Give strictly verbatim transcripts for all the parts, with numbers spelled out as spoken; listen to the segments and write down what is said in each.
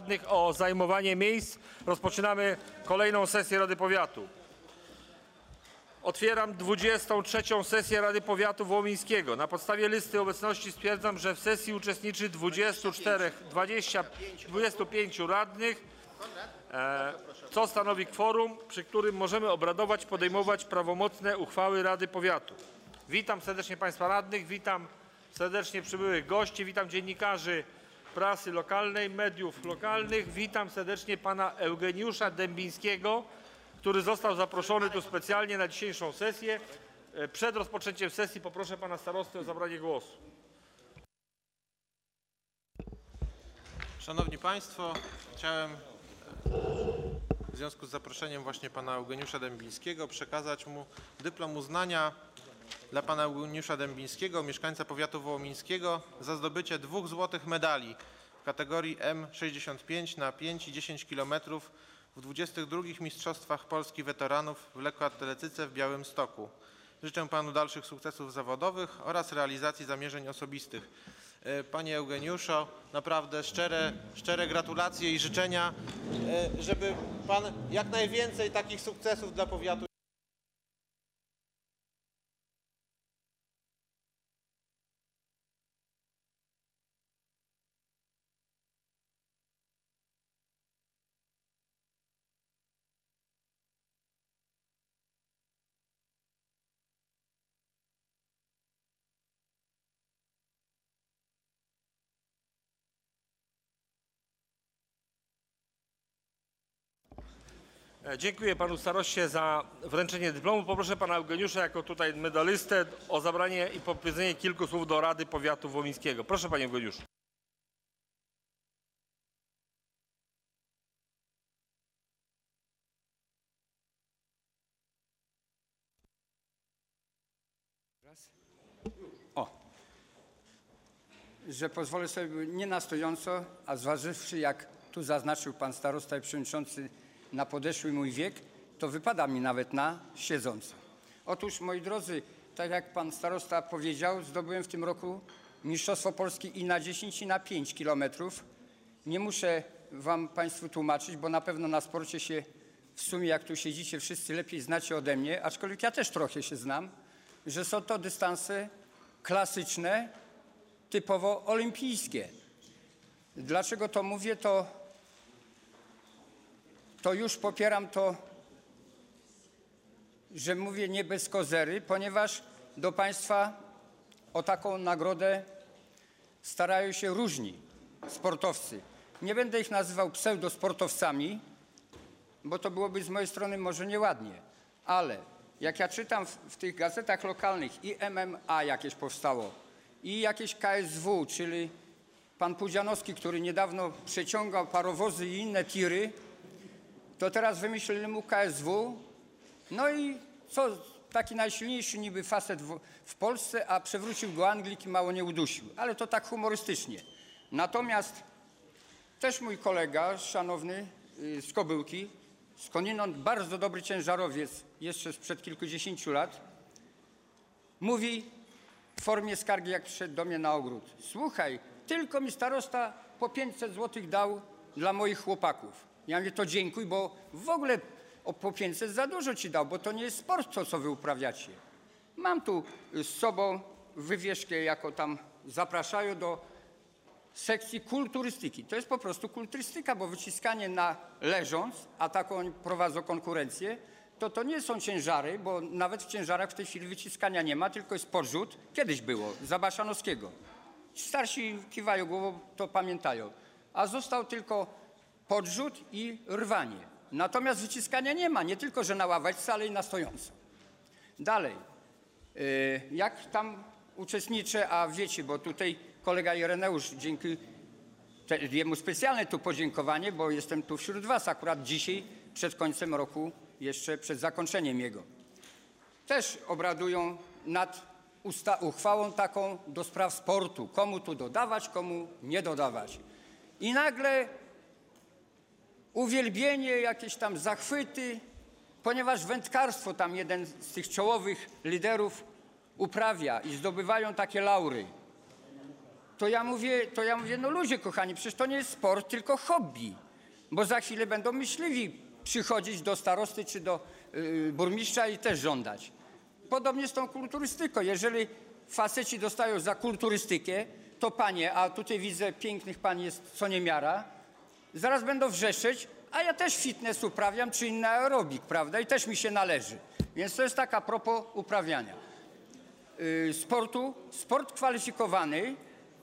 radnych o zajmowanie miejsc. Rozpoczynamy kolejną sesję Rady Powiatu. Otwieram dwudziestą trzecią sesję Rady Powiatu Wołomińskiego. Na podstawie listy obecności stwierdzam, że w sesji uczestniczy dwudziestu czterech, dwudziestu, dwudziestu pięciu radnych, e, co stanowi kworum, przy którym możemy obradować, podejmować prawomocne uchwały Rady Powiatu. Witam serdecznie Państwa radnych, witam serdecznie przybyłych gości, witam dziennikarzy prasy lokalnej, mediów lokalnych, witam serdecznie Pana Eugeniusza Dębińskiego, który został zaproszony tu specjalnie na dzisiejszą sesję. Przed rozpoczęciem sesji poproszę Pana Starostę o zabranie głosu. Szanowni Państwo, chciałem w związku z zaproszeniem właśnie Pana Eugeniusza Dębińskiego przekazać mu dyplom uznania dla Pana Eugeniusza Dębińskiego, mieszkańca powiatu wołomińskiego, za zdobycie dwóch złotych medali w kategorii M sześćdziesiąt pięć na pięć i dziesięć kilometrów w dwudziestych drugich Mistrzostwach Polski Weteranów w lekkoatletyce w Białymstoku. Życzę Panu dalszych sukcesów zawodowych oraz realizacji zamierzeń osobistych. Panie Eugeniuszu, naprawdę szczere, szczere gratulacje i życzenia, żeby Pan jak najwięcej takich sukcesów dla powiatu. Dziękuję Panu Staroście za wręczenie dyplomu. Poproszę Pana Eugeniusza jako tutaj medalistę o zabranie i powiedzenie kilku słów do Rady Powiatu Wołomińskiego. Proszę Panie Eugeniuszu. O, że pozwolę sobie nie na stojąco, a zważywszy, jak tu zaznaczył Pan Starosta i Przewodniczący, na podeszły mój wiek, to wypada mi nawet na siedząco. Otóż, moi drodzy, tak jak Pan Starosta powiedział, zdobyłem w tym roku Mistrzostwo Polski i na dziesięć, i na pięć kilometrów. Nie muszę Wam, Państwu tłumaczyć, bo na pewno na sporcie się w sumie, jak tu siedzicie, wszyscy lepiej znacie ode mnie, aczkolwiek ja też trochę się znam, że są to dystanse klasyczne, typowo olimpijskie. Dlaczego to mówię, to to już popieram to, że mówię nie bez kozery, ponieważ do Państwa o taką nagrodę starają się różni sportowcy. Nie będę ich nazywał pseudosportowcami, bo to byłoby z mojej strony może nieładnie, ale jak ja czytam w, w tych gazetach lokalnych i M M A jakieś powstało, i jakieś K S W, czyli pan Pudzianowski, który niedawno przeciągał parowozy i inne tiry, to teraz wymyślili mu K S W, no i co, taki najsilniejszy niby facet w, w Polsce, a przewrócił go Anglik i mało nie udusił, ale to tak humorystycznie. Natomiast też mój kolega, szanowny yy, z Kobyłki, skądinąd bardzo dobry ciężarowiec, jeszcze sprzed kilkudziesięciu lat, mówi w formie skargi, jak przyszedł do mnie na ogród: słuchaj, tylko mi starosta po pięćset złotych dał dla moich chłopaków. Ja mówię, to dziękuj, bo w ogóle o po pięćset za dużo ci dał, bo to nie jest sport, to co wy uprawiacie. Mam tu z sobą wywieszkę, jako tam zapraszają do sekcji kulturystyki. To jest po prostu kulturystyka, bo wyciskanie na leżąc, a taką prowadzą konkurencję, to to nie są ciężary, bo nawet w ciężarach w tej chwili wyciskania nie ma, tylko jest podrzut. Kiedyś było, za Baszanowskiego. Starsi kiwają głową, to pamiętają. A został tylko podrzut i rwanie. Natomiast wyciskania nie ma, nie tylko, że na ławeczce, ale i na stojąco. Dalej, yy, jak tam uczestniczę, a wiecie, bo tutaj kolega Ireneusz, dzięki te, jemu specjalne tu podziękowanie, bo jestem tu wśród was akurat dzisiaj, przed końcem roku, jeszcze przed zakończeniem jego. Też obradują nad usta uchwałą taką do spraw sportu, komu tu dodawać, komu nie dodawać. I nagle uwielbienie, jakieś tam zachwyty, ponieważ wędkarstwo tam jeden z tych czołowych liderów uprawia i zdobywają takie laury. to ja mówię, to ja mówię, no ludzie kochani, przecież to nie jest sport, tylko hobby. Bo za chwilę będą myśliwi przychodzić do starosty czy do y, burmistrza i też żądać. Podobnie z tą kulturystyką. Jeżeli faceci dostają za kulturystykę, to panie, a tutaj widzę pięknych pań jest co niemiara, zaraz będą wrzeszczeć, a ja też fitness uprawiam, czy inny aerobik, prawda? I też mi się należy. Więc to jest tak a propos uprawiania yy, sportu. Sport kwalifikowany,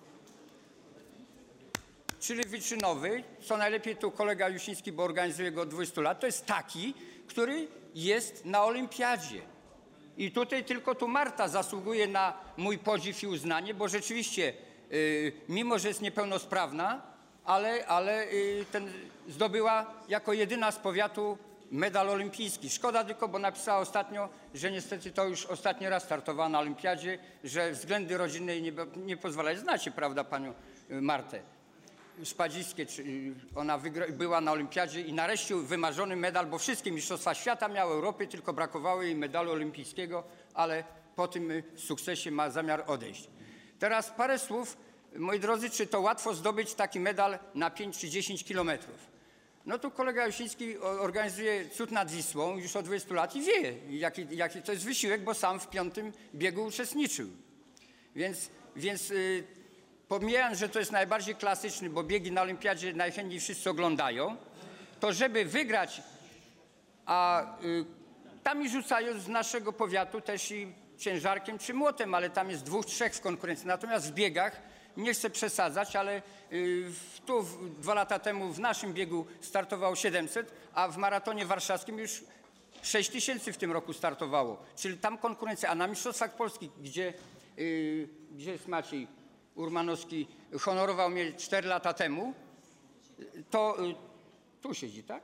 czyli wyczynowy, co najlepiej tu kolega Jusiński, bo organizuje go od dwudziestu lat, to jest taki, który jest na olimpiadzie. I tutaj tylko tu Marta zasługuje na mój podziw i uznanie, bo rzeczywiście, yy, mimo że jest niepełnosprawna, ale, ale yy, ten zdobyła jako jedyna z powiatu medal olimpijski. Szkoda tylko, bo napisała ostatnio, że niestety to już ostatni raz startowała na olimpiadzie, że względy rodzinne jej nie, nie pozwalają. Znacie, prawda, panią Martę Szpadziskie, czy ona wygra, była na olimpiadzie i nareszcie wymarzony medal, bo wszystkie mistrzostwa świata miały Europy, tylko brakowało jej medalu olimpijskiego, ale po tym sukcesie ma zamiar odejść. Teraz parę słów, moi drodzy, czy to łatwo zdobyć taki medal na pięć czy dziesięć kilometrów? No tu kolega Jusiński organizuje Cud nad Wisłą już od dwudziestu lat i wie, jaki, jaki to jest wysiłek, bo sam w piątym biegu uczestniczył. Więc, więc yy, pomijając, że to jest najbardziej klasyczny, bo biegi na olimpiadzie najchętniej wszyscy oglądają, to żeby wygrać, a y, tam i rzucają z naszego powiatu też i ciężarkiem czy młotem, ale tam jest dwóch, trzech w konkurencji. Natomiast w biegach, nie chcę przesadzać, ale y, tu w, dwa lata temu w naszym biegu startowało siedemset, a w maratonie warszawskim już sześć tysięcy w tym roku startowało. Czyli tam konkurencja, a na Mistrzostwach Polski, gdzie, y, gdzie jest Maciej Urmanowski, honorował mnie cztery lata temu, to y, tu siedzi, tak?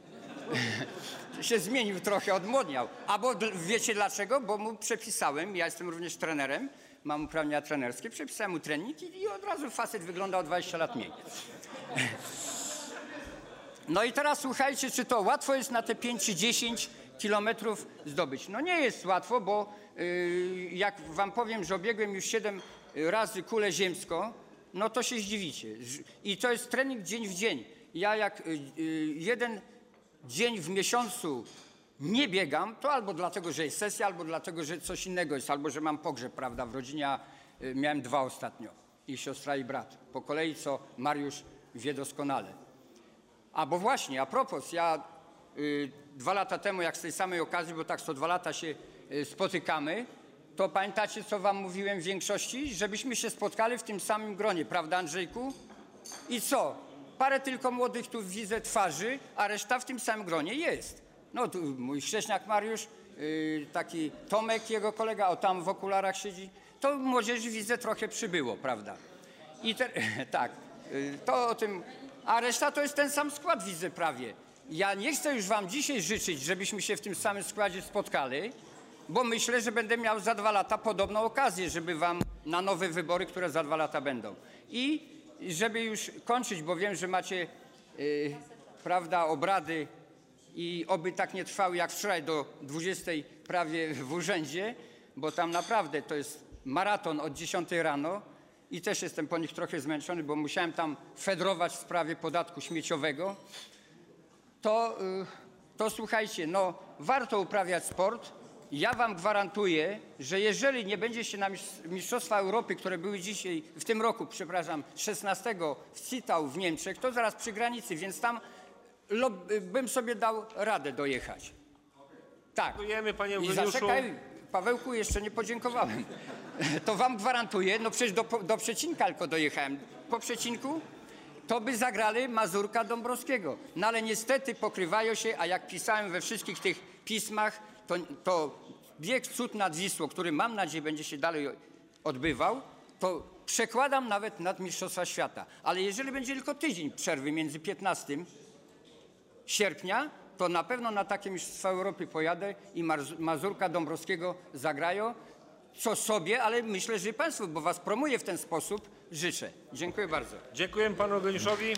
się zmienił trochę, odmłodniał. Albo wiecie dlaczego? Bo mu przepisałem, ja jestem również trenerem, mam uprawnienia trenerskie, przepisałem mu trening i, i od razu facet wygląda o dwadzieścia lat mniej. No i teraz słuchajcie, czy to łatwo jest na te pięć czy dziesięć kilometrów zdobyć? No nie jest łatwo, bo yy, jak wam powiem, że obiegłem już siedem razy kulę ziemską, no to się zdziwicie. I to jest trening dzień w dzień. Ja jak yy, jeden dzień w miesiącu nie biegam, to albo dlatego, że jest sesja, albo dlatego, że coś innego jest, albo że mam pogrzeb, prawda, w rodzinie, a y, miałem dwa ostatnio, i siostra i brat, po kolei, co Mariusz wie doskonale. A bo właśnie, a propos, ja y, dwa lata temu, jak z tej samej okazji, bo tak co dwa lata się y, spotykamy, to pamiętacie, co wam mówiłem w większości? Żebyśmy się spotkali w tym samym gronie, prawda, Andrzejku? I co? Parę tylko młodych tu widzę twarzy, a reszta w tym samym gronie jest. No tu mój chrześniak Mariusz, yy, taki Tomek, jego kolega, o tam w okularach siedzi. To młodzieży widzę trochę przybyło, prawda? I te, tak, yy, to o tym, a reszta to jest ten sam skład, widzę prawie. Ja nie chcę już wam dzisiaj życzyć, żebyśmy się w tym samym składzie spotkali, bo myślę, że będę miał za dwa lata podobną okazję, żeby wam na nowe wybory, które za dwa lata będą. I żeby już kończyć, bo wiem, że macie, yy, prawda, obrady i oby tak nie trwały jak wczoraj do dwudziestej prawie w urzędzie, bo tam naprawdę to jest maraton od dziesiątej rano i też jestem po nich trochę zmęczony, bo musiałem tam fedrować w sprawie podatku śmieciowego. To, yy, to słuchajcie, no warto uprawiać sport. Ja wam gwarantuję, że jeżeli nie będzie się na Mistrzostwa Europy, które były dzisiaj, w tym roku, przepraszam, szesnastego w Zittau w Niemczech, to zaraz przy granicy, więc tam bym sobie dał radę dojechać. Tak. Dziękujemy, panie I Eugeniuszu. zaczekaj, Pawełku, jeszcze nie podziękowałem. To wam gwarantuję, no przecież do, do Przecinka tylko dojechałem. Po Przecinku to by zagrali Mazurka Dąbrowskiego. No ale niestety pokrywają się, a jak pisałem we wszystkich tych pismach, to, to bieg Cud nad Wisłą, który mam nadzieję będzie się dalej odbywał, to przekładam nawet nad Mistrzostwa Świata. Ale jeżeli będzie tylko tydzień przerwy między piętnastego sierpnia, to na pewno na takie Mistrzostwa Europy pojadę i Mazurka Dąbrowskiego zagrają, co sobie, ale myślę, że i państwu, bo was promuję w ten sposób, życzę. Dziękuję bardzo. Dziękuję panu Eugeniuszowi.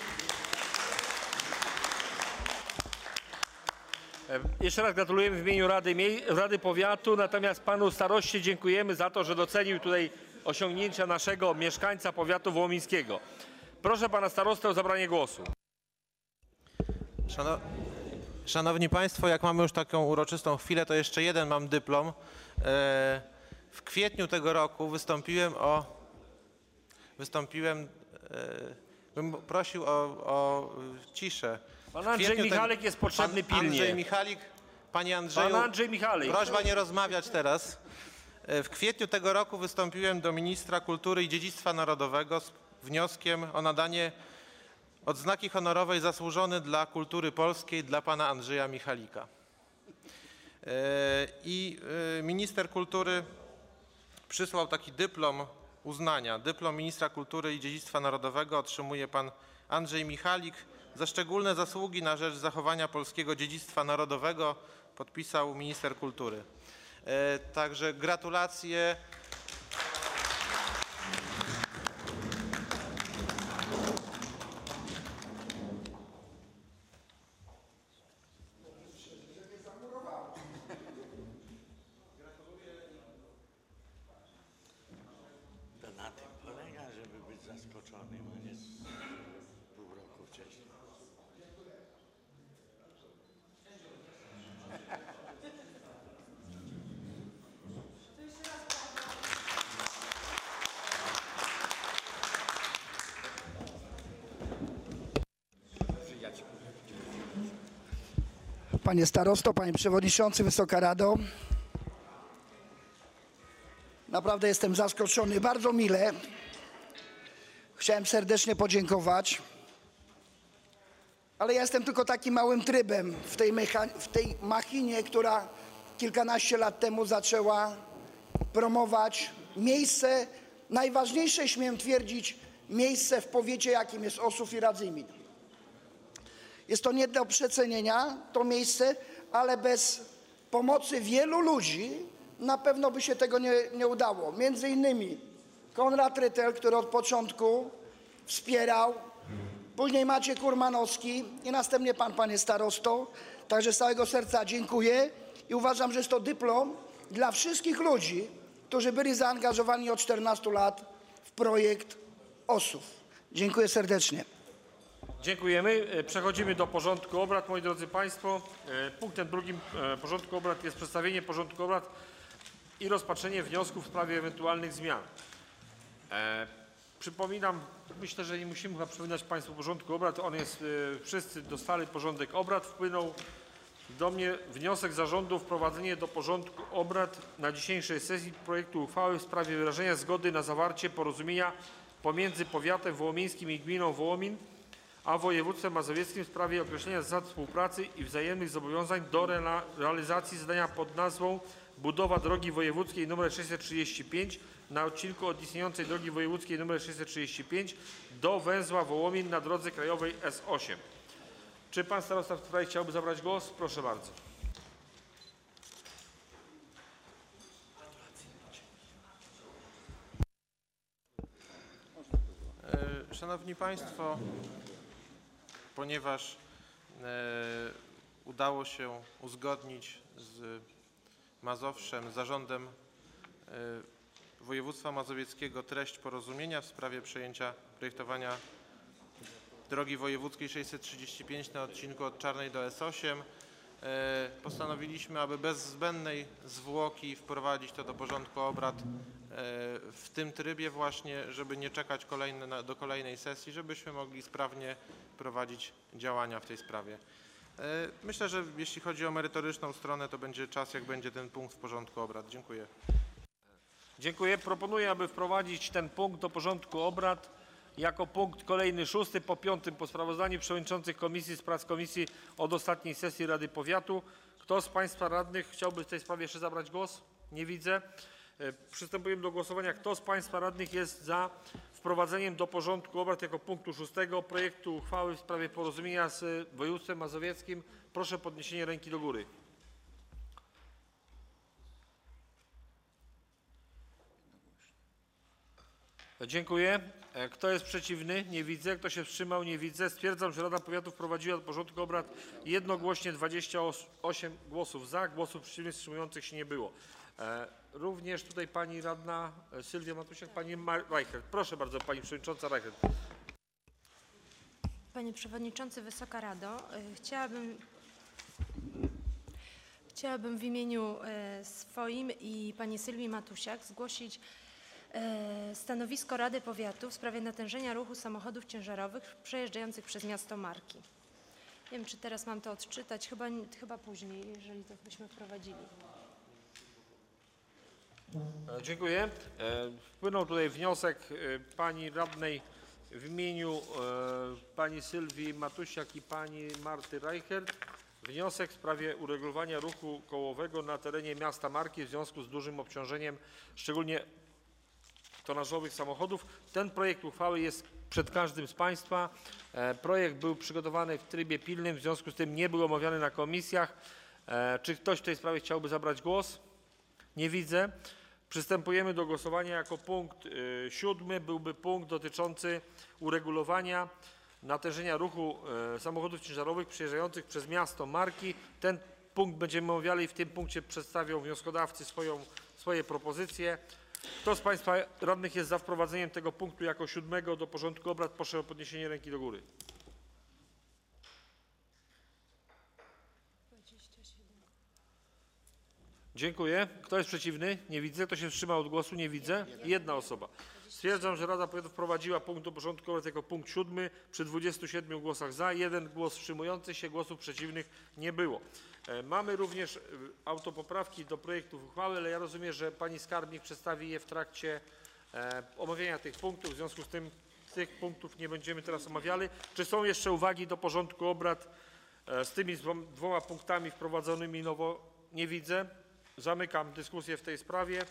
Jeszcze raz gratulujemy w imieniu Rady, Rady Powiatu, natomiast panu staroście dziękujemy za to, że docenił tutaj osiągnięcia naszego mieszkańca powiatu wołomińskiego. Proszę pana starostę o zabranie głosu. Szano- Szanowni Państwo, jak mamy już taką uroczystą chwilę, to jeszcze jeden mam dyplom. E, W kwietniu tego roku wystąpiłem o... Wystąpiłem... e, Bym prosił o, o ciszę. Pan W Andrzej kwietniu Michalik jest potrzebny pan pilnie. Andrzej Michalik, Panie Andrzeju, Pan Andrzej Michalik. prośba nie rozmawiać teraz. E, W kwietniu tego roku wystąpiłem do ministra kultury i dziedzictwa narodowego z wnioskiem o nadanie odznaki honorowej zasłużony dla kultury polskiej dla pana Andrzeja Michalika. E, I e, minister kultury przysłał taki dyplom uznania. Dyplom ministra kultury i dziedzictwa narodowego otrzymuje pan Andrzej Michalik za szczególne zasługi na rzecz zachowania polskiego dziedzictwa narodowego. Podpisał minister kultury. E, Także gratulacje. To na tym polega, żeby być zaskoczonym, a nie z pół roku wcześniej. Panie starosto, panie przewodniczący, Wysoka Rado. Naprawdę jestem zaskoczony, bardzo mile. Chciałem serdecznie podziękować, ale ja jestem tylko takim małym trybem w tej, mecha- w tej machinie, która kilkanaście lat temu zaczęła promować miejsce, najważniejsze, śmiem twierdzić, miejsce w powiecie, jakim jest Ossów i Radzymin. Jest to nie do przecenienia, to miejsce, ale bez pomocy wielu ludzi na pewno by się tego nie, nie udało. Między innymi Konrad Rytel, który od początku wspierał, później Maciek Kurmanowski i następnie pan, panie starosto. Także z całego serca dziękuję i uważam, że jest to dyplom dla wszystkich ludzi, którzy byli zaangażowani od czternastu lat w projekt Ossów. Dziękuję serdecznie. Dziękujemy. E, Przechodzimy do porządku obrad. Moi drodzy Państwo, e, punktem drugim e, porządku obrad jest przedstawienie porządku obrad i rozpatrzenie wniosków w sprawie ewentualnych zmian. E, Przypominam, myślę, że nie musimy chyba przypominać Państwu porządku obrad. On jest, e, wszyscy dostali porządek obrad. Wpłynął do mnie wniosek zarządu o wprowadzenie do porządku obrad na dzisiejszej sesji projektu uchwały w sprawie wyrażenia zgody na zawarcie porozumienia pomiędzy powiatem wołomińskim i gminą Wołomin a województwem mazowieckim w sprawie określenia zasad współpracy i wzajemnych zobowiązań do re- realizacji zadania pod nazwą budowa drogi wojewódzkiej nr sześćset trzydzieści pięć na odcinku od istniejącej drogi wojewódzkiej nr sześćset trzydzieści pięć do węzła Wołomin na drodze krajowej S osiem. Czy pan starosta w sprawie chciałby zabrać głos? Proszę bardzo. E, Szanowni Państwo, ponieważ e, udało się uzgodnić z Mazowszem, z zarządem e, województwa mazowieckiego treść porozumienia w sprawie przejęcia projektowania drogi wojewódzkiej sześćset trzydzieści pięć na odcinku od Czarnej do S osiem, e, postanowiliśmy, aby bez zbędnej zwłoki wprowadzić to do porządku obrad e, w tym trybie właśnie, żeby nie czekać kolejne, na, do kolejnej sesji, żebyśmy mogli sprawnie prowadzić działania w tej sprawie. E, Myślę, że jeśli chodzi o merytoryczną stronę, to będzie czas, jak będzie ten punkt w porządku obrad. Dziękuję. Dziękuję. Proponuję, aby wprowadzić ten punkt do porządku obrad jako punkt kolejny szósty po piątym po sprawozdaniu przewodniczących komisji z prac komisji od ostatniej sesji Rady Powiatu. Kto z Państwa radnych chciałby w tej sprawie jeszcze zabrać głos? Nie widzę. E, Przystępujemy do głosowania. Kto z Państwa radnych jest za wprowadzeniem do porządku obrad jako punktu szóstego projektu uchwały w sprawie porozumienia z województwem mazowieckim? Proszę o podniesienie ręki do góry. Dziękuję. E, Kto jest przeciwny? Nie widzę. Kto się wstrzymał? Nie widzę. Stwierdzam, że Rada Powiatu wprowadziła do porządku obrad jednogłośnie dwadzieścia osiem głosów za, głosów przeciwnych, wstrzymujących się nie było. E, Również tutaj pani radna e, Sylwia Matusiak, pani Mar- Reichert. Proszę bardzo, pani przewodnicząca Reichert. Panie Przewodniczący, Wysoka Rado, y, chciałabym, chciałabym w imieniu y, swoim i pani Sylwii Matusiak zgłosić y, stanowisko Rady Powiatu w sprawie natężenia ruchu samochodów ciężarowych przejeżdżających przez miasto Marki. Nie wiem, czy teraz mam to odczytać, chyba, chyba później, jeżeli to byśmy wprowadzili. E, Dziękuję. E, Wpłynął tutaj wniosek e, pani radnej w imieniu e, pani Sylwii Matusiak i pani Marty Reichert. Wniosek w sprawie uregulowania ruchu kołowego na terenie miasta Marki w związku z dużym obciążeniem, szczególnie tonażowych samochodów. Ten projekt uchwały jest przed każdym z państwa. E, Projekt był przygotowany w trybie pilnym, w związku z tym nie był omawiany na komisjach. E, Czy ktoś w tej sprawie chciałby zabrać głos? Nie widzę. Przystępujemy do głosowania. Jako punkt y, siódmy byłby punkt dotyczący uregulowania natężenia ruchu y, samochodów ciężarowych przejeżdżających przez miasto Marki. Ten punkt będziemy omawiali i w tym punkcie przedstawią wnioskodawcy swoją, swoje propozycje. Kto z państwa radnych jest za wprowadzeniem tego punktu jako siódmego do porządku obrad? Proszę o podniesienie ręki do góry. Dziękuję. Kto jest przeciwny? Nie widzę. Kto się wstrzymał od głosu? Nie widzę. Jedna osoba. Stwierdzam, że Rada Powiatu wprowadziła punkt do porządku obrad jako punkt siódmy przy dwudziestu siedmiu głosach za, jeden głos wstrzymujący się, głosów przeciwnych nie było. E, Mamy również e, autopoprawki do projektów uchwały, ale ja rozumiem, że pani skarbnik przedstawi je w trakcie e, omawiania tych punktów. W związku z tym tych punktów nie będziemy teraz omawiali. Czy są jeszcze uwagi do porządku obrad e, z tymi dwoma punktami wprowadzonymi nowo? Nie widzę. Zamykam dyskusję w tej sprawie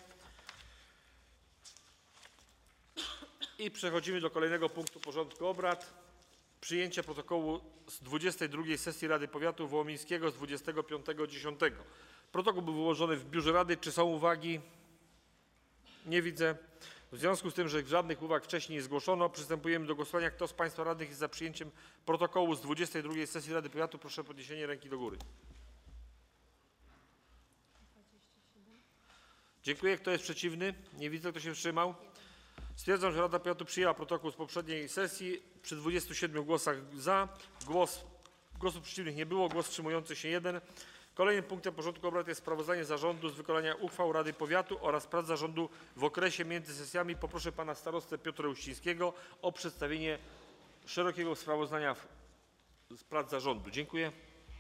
i przechodzimy do kolejnego punktu porządku obrad. Przyjęcie protokołu z dwudziestej drugiej sesji Rady Powiatu Wołomińskiego z dwudziestego piątego dziesiątego. Protokół był wyłożony w biurze Rady. Czy są uwagi? Nie widzę. W związku z tym, że żadnych uwag wcześniej nie zgłoszono, przystępujemy do głosowania. Kto z państwa radnych jest za przyjęciem protokołu z dwudziestej drugiej sesji Rady Powiatu? Proszę o podniesienie ręki do góry. Dziękuję. Kto jest przeciwny? Nie widzę. Kto się wstrzymał? Stwierdzam, że Rada Powiatu przyjęła protokół z poprzedniej sesji przy dwudziestu siedmiu głosach za. Głos, głosów przeciwnych nie było. Głos wstrzymujący się jeden. Kolejnym punktem porządku obrad jest sprawozdanie zarządu z wykonania uchwał Rady Powiatu oraz prac zarządu w okresie między sesjami. Poproszę pana starostę Piotra Uścińskiego o przedstawienie szerokiego sprawozdania z prac zarządu. Dziękuję.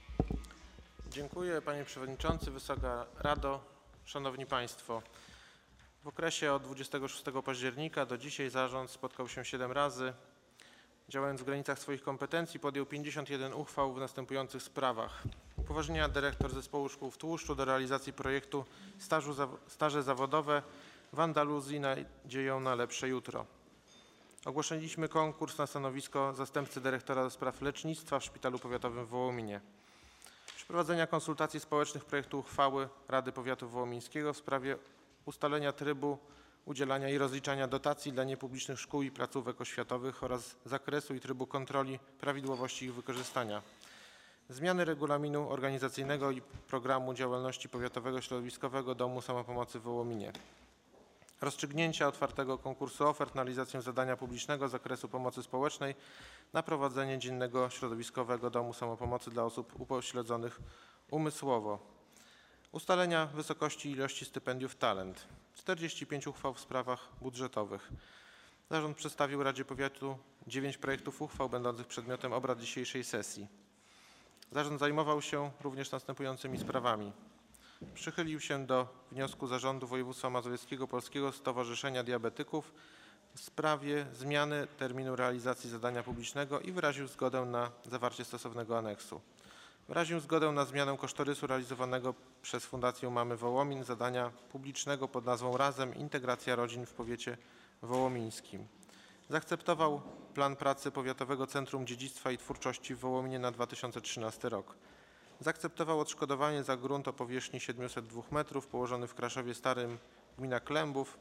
Dziękuję panie przewodniczący, Wysoka Rado, szanowni państwo. W okresie od dwudziestego szóstego października do dzisiaj zarząd spotkał się siedem razy. Działając w granicach swoich kompetencji podjął pięćdziesiąt jeden uchwał w następujących sprawach. Upoważnienia dyrektor zespołu szkół w Tłuszczu do realizacji projektu stażu, staże zawodowe w Andaluzji nadzieją na lepsze jutro. Ogłosiliśmy konkurs na stanowisko zastępcy dyrektora do spraw lecznictwa w Szpitalu Powiatowym w Wołominie. Przeprowadzenia konsultacji społecznych projektu uchwały Rady Powiatu Wołomińskiego w sprawie ustalenia trybu udzielania i rozliczania dotacji dla niepublicznych szkół i placówek oświatowych oraz zakresu i trybu kontroli prawidłowości ich wykorzystania. Zmiany regulaminu organizacyjnego i programu działalności Powiatowego Środowiskowego Domu Samopomocy w Wołominie. Rozstrzygnięcia otwartego konkursu ofert na realizację zadania publicznego z zakresu pomocy społecznej na prowadzenie dziennego środowiskowego Domu Samopomocy dla osób upośledzonych umysłowo. Ustalenia wysokości i ilości stypendiów Talent. czterdzieści pięć uchwał w sprawach budżetowych. Zarząd przedstawił Radzie Powiatu dziewięć projektów uchwał będących przedmiotem obrad dzisiejszej sesji. Zarząd zajmował się również następującymi sprawami. Przychylił się do wniosku Zarządu Województwa Mazowieckiego Polskiego Stowarzyszenia Diabetyków w sprawie zmiany terminu realizacji zadania publicznego i wyraził zgodę na zawarcie stosownego aneksu. Wyraził zgodę na zmianę kosztorysu realizowanego przez Fundację Mamy Wołomin zadania publicznego pod nazwą Razem Integracja Rodzin w Powiecie Wołomińskim. Zaakceptował plan pracy Powiatowego Centrum Dziedzictwa i Twórczości w Wołominie na dwa tysiące trzynasty rok. Zaakceptował odszkodowanie za grunt o powierzchni siedmiuset dwóch metrów położony w Kraszowie Starym, gmina Klębów,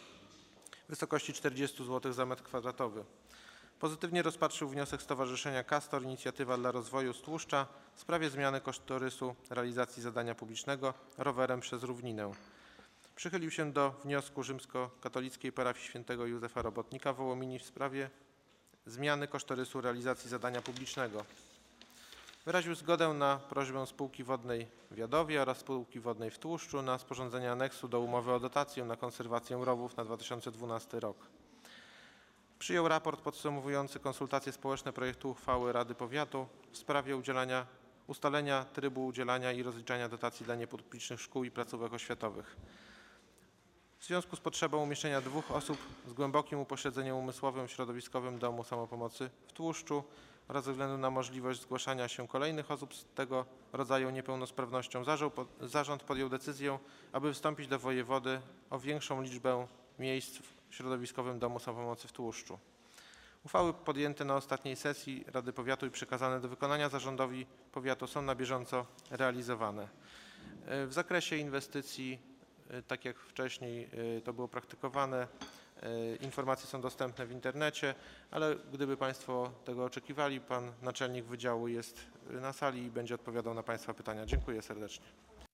w wysokości czterdzieści złotych za metr kwadratowy. Pozytywnie rozpatrzył wniosek Stowarzyszenia Castor Inicjatywa dla Rozwoju z Tłuszcza w sprawie zmiany kosztorysu realizacji zadania publicznego rowerem przez równinę. przychylił się do wniosku rzymskokatolickiej parafii świętego Józefa Robotnika w Wołominie w sprawie zmiany kosztorysu realizacji zadania publicznego. Wyraził zgodę na prośbę spółki wodnej w Jadowie oraz spółki wodnej w Tłuszczu na sporządzenie aneksu do umowy o dotację na konserwację rowów na dwa tysiące dwunasty rok. Przyjął raport podsumowujący konsultacje społeczne projektu uchwały Rady Powiatu w sprawie udzielania, ustalenia trybu udzielania i rozliczania dotacji dla niepublicznych szkół i placówek oświatowych. W związku z potrzebą umieszczenia dwóch osób z głębokim upośledzeniem umysłowym w środowiskowym domu samopomocy w Tłuszczu oraz ze względu na możliwość zgłaszania się kolejnych osób z tego rodzaju niepełnosprawnością zarząd podjął decyzję, aby wystąpić do wojewody o większą liczbę miejsc w środowiskowym domu samopomocy w Tłuszczu. Uchwały podjęte na ostatniej sesji Rady Powiatu i przekazane do wykonania zarządowi powiatu są na bieżąco realizowane. W zakresie inwestycji, tak jak wcześniej to było praktykowane, informacje są dostępne w internecie, ale gdyby Państwo tego oczekiwali, pan naczelnik wydziału jest na sali i będzie odpowiadał na Państwa pytania. Dziękuję serdecznie.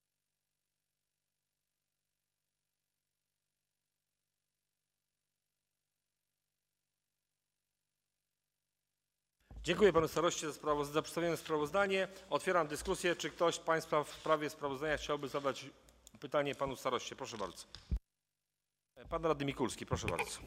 Dziękuję panu staroście za, sprawoz- za przedstawione sprawozdanie. Otwieram dyskusję. Czy ktoś z Państwa w sprawie sprawozdania chciałby zadać pytanie panu staroście? Proszę bardzo. Pan radny Mikulski, proszę bardzo.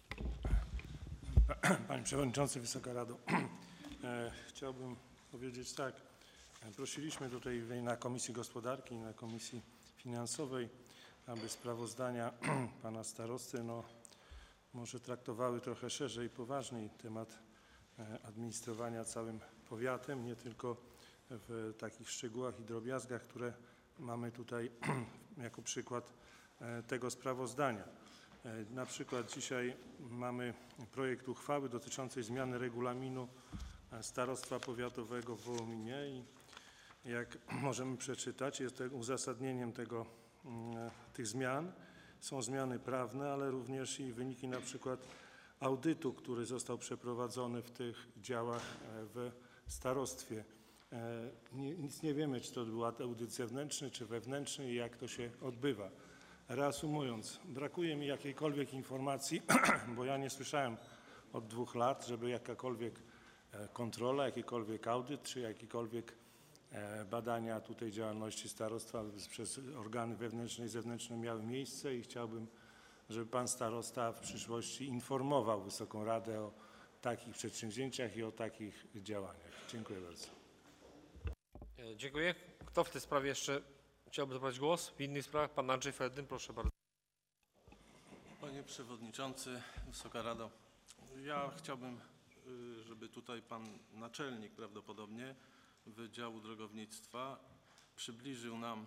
Panie Przewodniczący, Wysoka Rado. Chciałbym powiedzieć tak. Prosiliśmy tutaj na Komisji Gospodarki i na Komisji Finansowej, aby sprawozdania pana starosty no, może traktowały trochę szerzej i poważniej temat administrowania całym powiatem, nie tylko w takich szczegółach i drobiazgach, które mamy tutaj jako przykład tego sprawozdania. Na przykład dzisiaj mamy projekt uchwały dotyczącej zmiany regulaminu Starostwa Powiatowego w Wołominie i jak możemy przeczytać, jest to uzasadnieniem tego, tych zmian. Są zmiany prawne, ale również i wyniki na przykład audytu, który został przeprowadzony w tych działach w starostwie. Nic nie wiemy, czy to był audyt zewnętrzny, czy wewnętrzny i jak to się odbywa. Reasumując, brakuje mi jakiejkolwiek informacji, bo ja nie słyszałem od dwóch lat, żeby jakakolwiek kontrola, jakikolwiek audyt, czy jakiekolwiek badania tutaj działalności starostwa przez organy wewnętrzne i zewnętrzne miały miejsce i chciałbym, żeby pan starosta w przyszłości informował Wysoką Radę o takich przedsięwzięciach i o takich działaniach. Dziękuję bardzo. Dziękuję. Kto w tej sprawie jeszcze chciałby zabrać głos? W innych sprawach? Pan Andrzej Ferdyn, proszę bardzo. Panie Przewodniczący, Wysoka Rado, ja chciałbym, żeby tutaj pan naczelnik prawdopodobnie Wydziału Drogownictwa przybliżył nam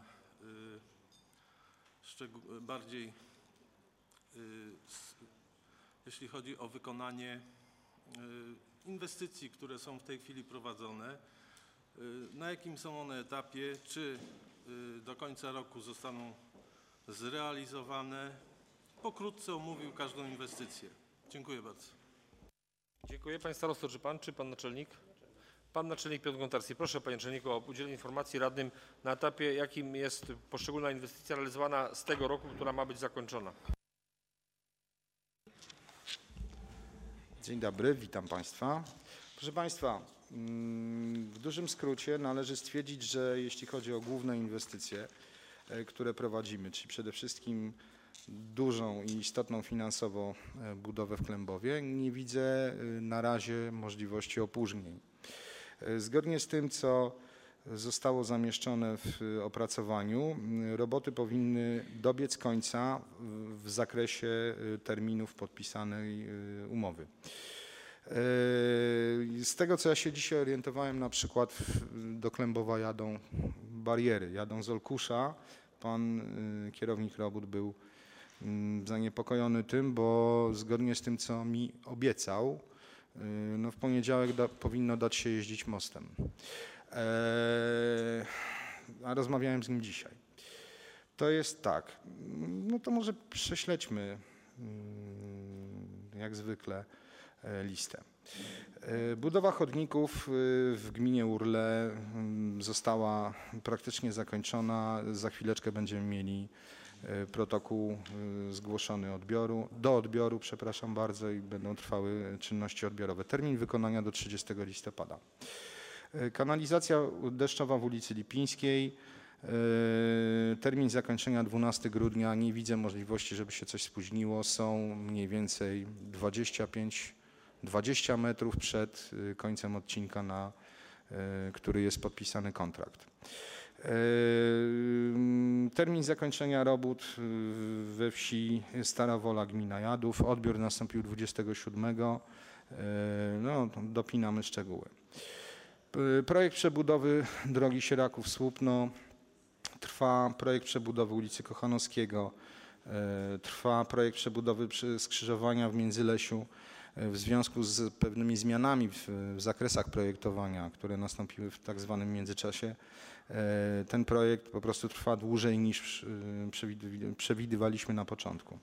bardziej, jeśli chodzi o wykonanie inwestycji, które są w tej chwili prowadzone, na jakim są one etapie, czy do końca roku zostaną zrealizowane. Pokrótce omówił każdą inwestycję. Dziękuję bardzo. Dziękuję. Panie starosto, czy pan, czy pan naczelnik? Pan naczelnik Piotr Gontarski. Proszę panie naczelniku o udzielenie informacji radnym na etapie, jakim jest poszczególna inwestycja realizowana z tego roku, która ma być zakończona. Dzień dobry, witam Państwa. Proszę Państwa, w dużym skrócie należy stwierdzić, że jeśli chodzi o główne inwestycje, które prowadzimy, czyli przede wszystkim dużą i istotną finansowo budowę w Klębowie, nie widzę na razie możliwości opóźnień. Zgodnie z tym, co zostało zamieszczone w opracowaniu, roboty powinny dobiec końca w zakresie terminów podpisanej umowy. Z tego, co ja się dzisiaj orientowałem, na przykład do Klębowa jadą bariery, jadą z Olkusza. Pan kierownik robót był zaniepokojony tym, bo zgodnie z tym, co mi obiecał, no w poniedziałek da, powinno dać się jeździć mostem. Eee, a rozmawiałem z nim dzisiaj. To jest tak, no to może prześledźmy jak zwykle listę. Budowa chodników w gminie Urle została praktycznie zakończona. Za chwileczkę będziemy mieli protokół zgłoszony odbioru, do odbioru, przepraszam bardzo, i będą trwały czynności odbiorowe. Termin wykonania do trzydziestego listopada. Kanalizacja deszczowa w ulicy Lipińskiej. Termin zakończenia dwunastego grudnia. Nie widzę możliwości, żeby się coś spóźniło. Są mniej więcej dwadzieścia pięć, dwadzieścia metrów przed końcem odcinka, na który jest podpisany kontrakt. Termin zakończenia robót we wsi Stara Wola, gmina Jadów. Odbiór nastąpił dwudziestego siódmego. No, dopinamy szczegóły. Projekt przebudowy drogi Sieraków-Słupno. Trwa projekt przebudowy ulicy Kochanowskiego. Trwa projekt przebudowy skrzyżowania w Międzylesiu. W związku z pewnymi zmianami w, w zakresach projektowania, które nastąpiły w tak zwanym międzyczasie, ten projekt po prostu trwa dłużej niż przewidywaliśmy na początku.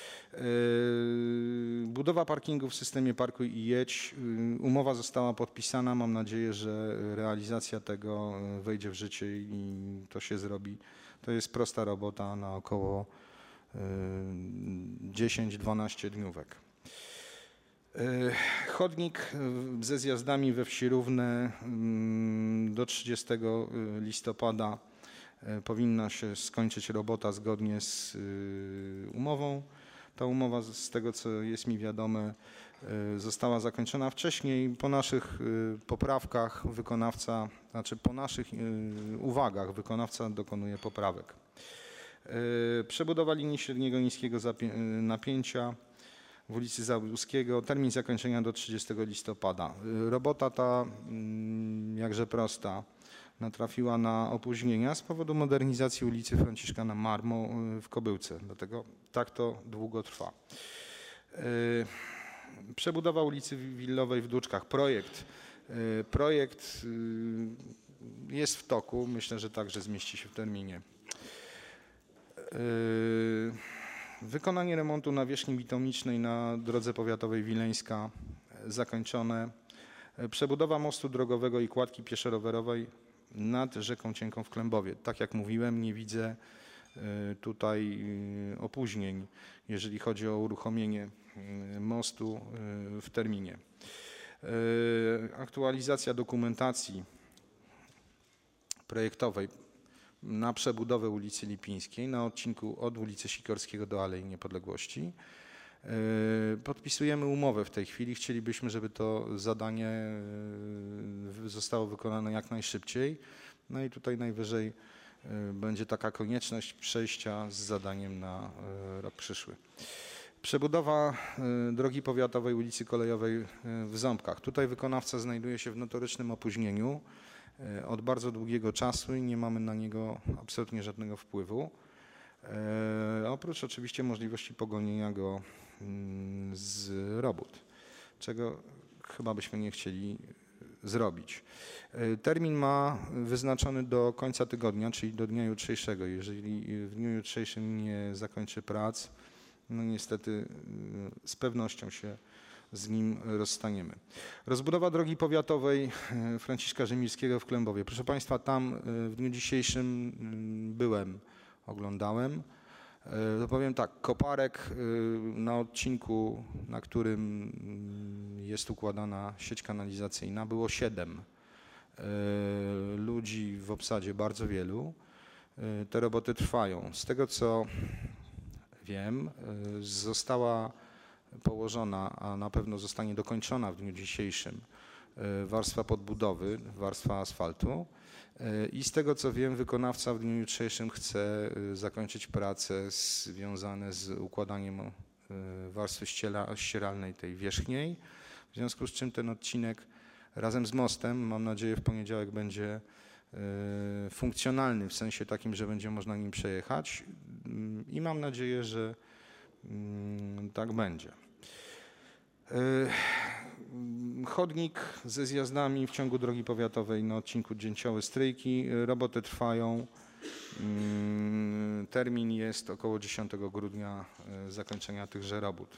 Budowa parkingu w systemie Parkuj i Jedź. Umowa została podpisana. Mam nadzieję, że realizacja tego wejdzie w życie i to się zrobi. To jest prosta robota na około dziesięć dwanaście dniówek. Chodnik ze zjazdami we wsi Równe do trzydziestego listopada powinna się skończyć robota zgodnie z umową. Ta umowa, z tego co jest mi wiadome, została zakończona wcześniej. Po naszych poprawkach wykonawca, znaczy po naszych uwagach wykonawca dokonuje poprawek. Przebudowa linii średniego niskiego napięcia w ulicy Załuskiego. Termin zakończenia do trzydziestego listopada. Robota ta, jakże prosta, natrafiła na opóźnienia z powodu modernizacji ulicy Franciszkana Marmo w Kobyłce. Dlatego tak to długo trwa. Przebudowa ulicy Willowej w Duczkach. Projekt. Projekt jest w toku. Myślę, że także zmieści się w terminie. Wykonanie remontu nawierzchni bitumicznej na drodze powiatowej Wileńska zakończone. Przebudowa mostu drogowego i kładki pieszo-rowerowej nad rzeką Cienką w Klębowie. Tak jak mówiłem, nie widzę tutaj opóźnień, jeżeli chodzi o uruchomienie mostu w terminie. Aktualizacja dokumentacji projektowej na przebudowę ulicy Lipińskiej na odcinku od ulicy Sikorskiego do Alei Niepodległości. Podpisujemy umowę w tej chwili. Chcielibyśmy, żeby to zadanie zostało wykonane jak najszybciej. No i tutaj najwyżej będzie taka konieczność przejścia z zadaniem na rok przyszły. Przebudowa drogi powiatowej ulicy Kolejowej w Ząbkach. Tutaj wykonawca znajduje się w notorycznym opóźnieniu od bardzo długiego czasu i nie mamy na niego absolutnie żadnego wpływu. E, oprócz oczywiście możliwości pogonienia go z robót, czego chyba byśmy nie chcieli zrobić. E, termin ma wyznaczony do końca tygodnia, czyli do dnia jutrzejszego. Jeżeli w dniu jutrzejszym nie zakończy prac, no niestety z pewnością się z nim rozstaniemy. Rozbudowa drogi powiatowej Franciszka Rzymirskiego w Klębowie. Proszę Państwa, tam w dniu dzisiejszym byłem, oglądałem. To powiem tak, koparek na odcinku, na którym jest układana sieć kanalizacyjna, było siedem. Ludzi w obsadzie bardzo wielu. Te roboty trwają. Z tego co wiem, została położona, a na pewno zostanie dokończona w dniu dzisiejszym warstwa podbudowy, warstwa asfaltu i z tego co wiem, wykonawca w dniu jutrzejszym chce zakończyć prace związane z układaniem warstwy ścieralnej tej wierzchniej, w związku z czym ten odcinek razem z mostem, mam nadzieję, w poniedziałek będzie funkcjonalny w sensie takim, że będzie można nim przejechać i mam nadzieję, że tak będzie. Chodnik ze zjazdami w ciągu drogi powiatowej na odcinku Dzięcioły-Stryjki. Roboty trwają. Termin jest około dziesiątego grudnia zakończenia tychże robót.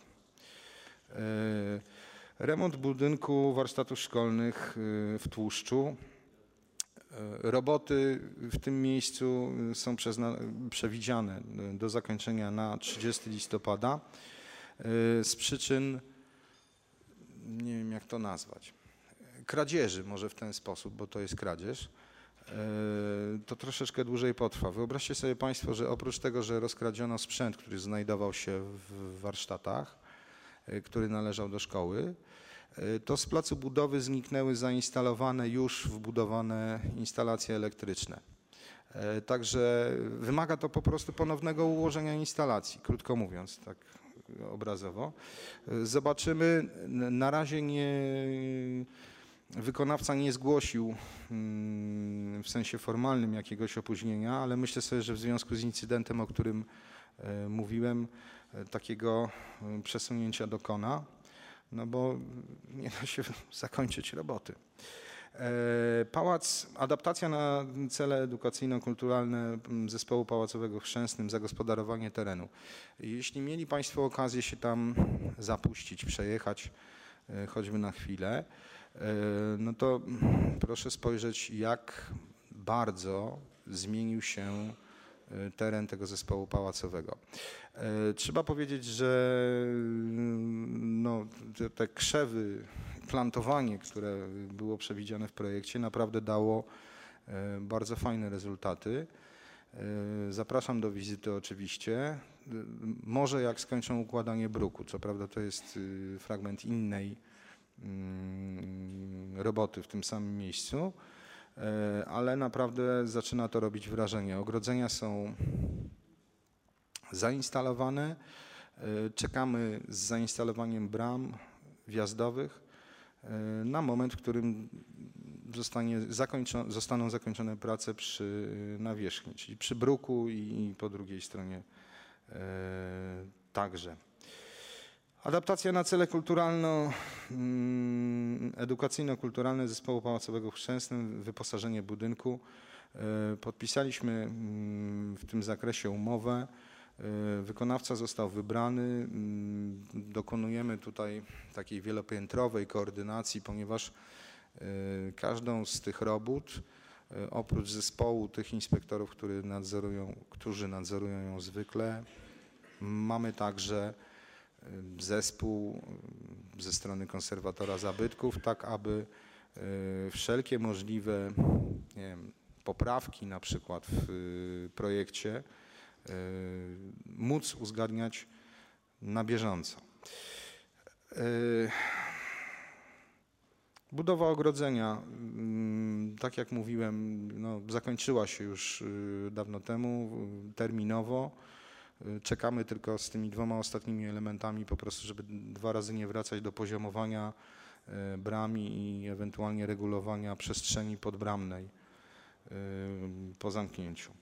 Remont budynku warsztatów szkolnych w Tłuszczu. Roboty w tym miejscu są przewidziane do zakończenia na trzydziestego listopada z przyczyn, nie wiem jak to nazwać, kradzieży może w ten sposób, bo to jest kradzież. To troszeczkę dłużej potrwa. Wyobraźcie sobie Państwo, że oprócz tego, że rozkradziono sprzęt, który znajdował się w warsztatach, który należał do szkoły, to z placu budowy zniknęły zainstalowane już wbudowane instalacje elektryczne. Także wymaga to po prostu ponownego ułożenia instalacji, krótko mówiąc, tak obrazowo. Zobaczymy. Na razie nie, wykonawca nie zgłosił w sensie formalnym jakiegoś opóźnienia, ale myślę sobie, że w związku z incydentem, o którym mówiłem, takiego przesunięcia dokona. No bo nie da się zakończyć roboty. Pałac, adaptacja na cele edukacyjno-kulturalne Zespołu Pałacowego w Chrzęsnym, zagospodarowanie terenu. Jeśli mieli Państwo okazję się tam zapuścić, przejechać choćby na chwilę, no to proszę spojrzeć, jak bardzo zmienił się teren tego zespołu pałacowego. Trzeba powiedzieć, że no, te, te krzewy, plantowanie, które było przewidziane w projekcie, naprawdę dało bardzo fajne rezultaty. Zapraszam do wizyty oczywiście. Może jak skończą układanie bruku, co prawda to jest fragment innej roboty w tym samym miejscu, ale naprawdę zaczyna to robić wrażenie. Ogrodzenia są zainstalowane. Czekamy z zainstalowaniem bram wjazdowych na moment, w którym zostanie zakończone, zostaną zakończone prace przy nawierzchni, czyli przy bruku i po drugiej stronie także. Adaptacja na cele kulturalno-edukacyjno-kulturalne Zespołu Pałacowego w Chrzęsnym, wyposażenie budynku. Podpisaliśmy w tym zakresie umowę. Wykonawca został wybrany. Dokonujemy tutaj takiej wielopiętrowej koordynacji, ponieważ każdą z tych robót, oprócz zespołu tych inspektorów, którzy nadzorują, którzy nadzorują ją zwykle, mamy także zespół ze strony konserwatora zabytków, tak aby wszelkie możliwe nie wiem, poprawki na przykład w projekcie móc uzgadniać na bieżąco. Budowa ogrodzenia, tak jak mówiłem, no, zakończyła się już dawno temu, terminowo. Czekamy tylko z tymi dwoma ostatnimi elementami po prostu, żeby dwa razy nie wracać do poziomowania brami i ewentualnie regulowania przestrzeni podbramnej po zamknięciu.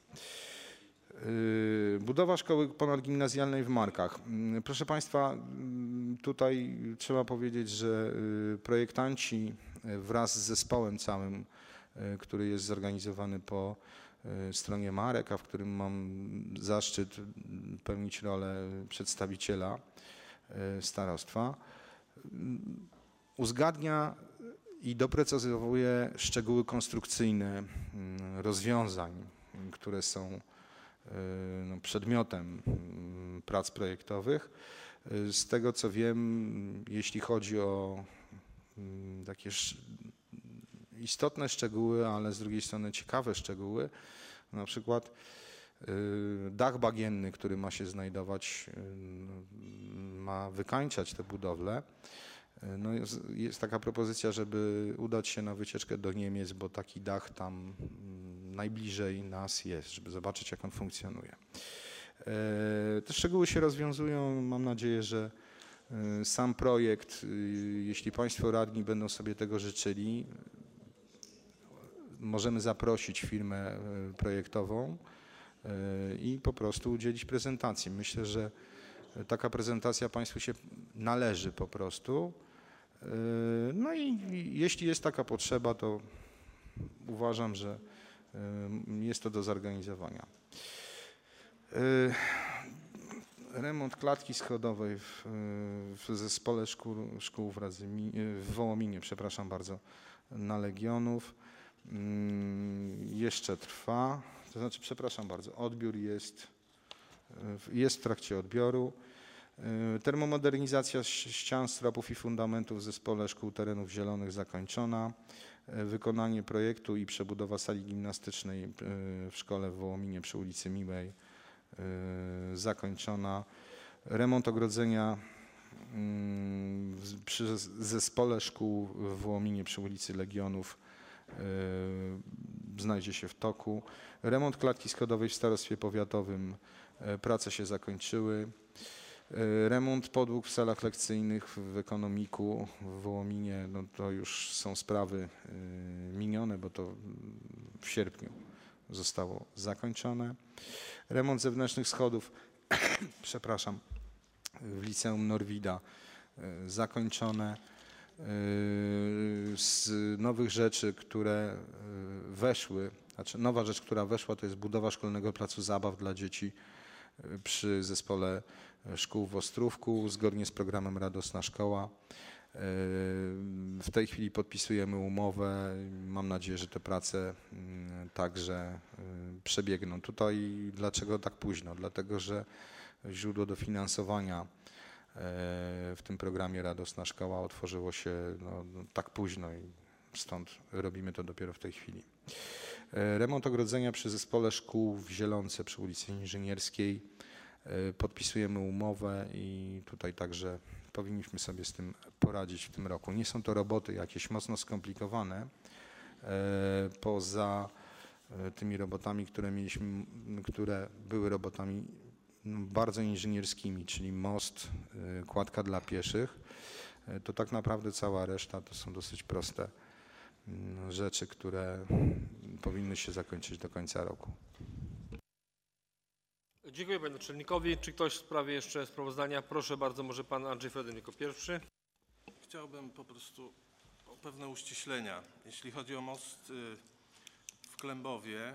Budowa szkoły ponadgimnazjalnej w Markach. Proszę Państwa, tutaj trzeba powiedzieć, że projektanci wraz z zespołem całym, który jest zorganizowany po stronie Marek, a w którym mam zaszczyt pełnić rolę przedstawiciela starostwa, uzgadnia i doprecyzowuje szczegóły konstrukcyjne rozwiązań, które są no, przedmiotem prac projektowych. Z tego co wiem, jeśli chodzi o takie istotne szczegóły, ale z drugiej strony ciekawe szczegóły, na przykład dach bagienny, który ma się znajdować, ma wykańczać tę budowlę. No jest, jest taka propozycja, żeby udać się na wycieczkę do Niemiec, bo taki dach tam najbliżej nas jest, żeby zobaczyć, jak on funkcjonuje. Te szczegóły się rozwiązują. Mam nadzieję, że sam projekt, jeśli Państwo radni będą sobie tego życzyli, możemy zaprosić firmę projektową i po prostu udzielić prezentacji. Myślę, że taka prezentacja Państwu się należy po prostu. No i jeśli jest taka potrzeba, to uważam, że jest to do zorganizowania. Remont klatki schodowej w, w zespole szkół, szkół w, Radzymi, w Wołominie, przepraszam bardzo, na Legionów. jeszcze trwa, to znaczy, przepraszam bardzo, odbiór jest, jest w trakcie odbioru. Termomodernizacja ścian, stropów i fundamentów w zespole szkół terenów zielonych zakończona. Wykonanie projektu i przebudowa sali gimnastycznej w szkole w Wołominie przy ulicy Miłej zakończona. Remont ogrodzenia przy zespole szkół w Wołominie przy ulicy Legionów znajdzie się w toku. Remont klatki schodowej w starostwie powiatowym, prace się zakończyły. Remont podłóg w salach lekcyjnych w ekonomiku w Wołominie, no to już są sprawy minione, bo to w sierpniu zostało zakończone. Remont zewnętrznych schodów, przepraszam, w liceum Norwida zakończone. Z nowych rzeczy, które weszły, znaczy nowa rzecz, która weszła, to jest budowa szkolnego placu zabaw dla dzieci przy zespole szkół w Ostrówku, zgodnie z programem Radosna Szkoła. W tej chwili podpisujemy umowę. Mam nadzieję, że te prace także przebiegną. Tutaj dlaczego tak późno? Dlatego, że źródło dofinansowania w tym programie Radosna Szkoła otworzyło się no, tak późno i stąd robimy to dopiero w tej chwili. Remont ogrodzenia przy zespole szkół w Zielonce przy ulicy Inżynierskiej. Podpisujemy umowę i tutaj także powinniśmy sobie z tym poradzić w tym roku. Nie są to roboty jakieś mocno skomplikowane. Poza tymi robotami, które mieliśmy, które były robotami bardzo inżynierskimi, czyli most, kładka dla pieszych, to tak naprawdę cała reszta to są dosyć proste rzeczy, które powinny się zakończyć do końca roku. Dziękuję panu naczelnikowi. Czy ktoś w sprawie jeszcze sprawozdania? Proszę bardzo, może pan Andrzej Fredyn jako pierwszy. Chciałbym po prostu o pewne uściślenia. Jeśli chodzi o most w Klębowie,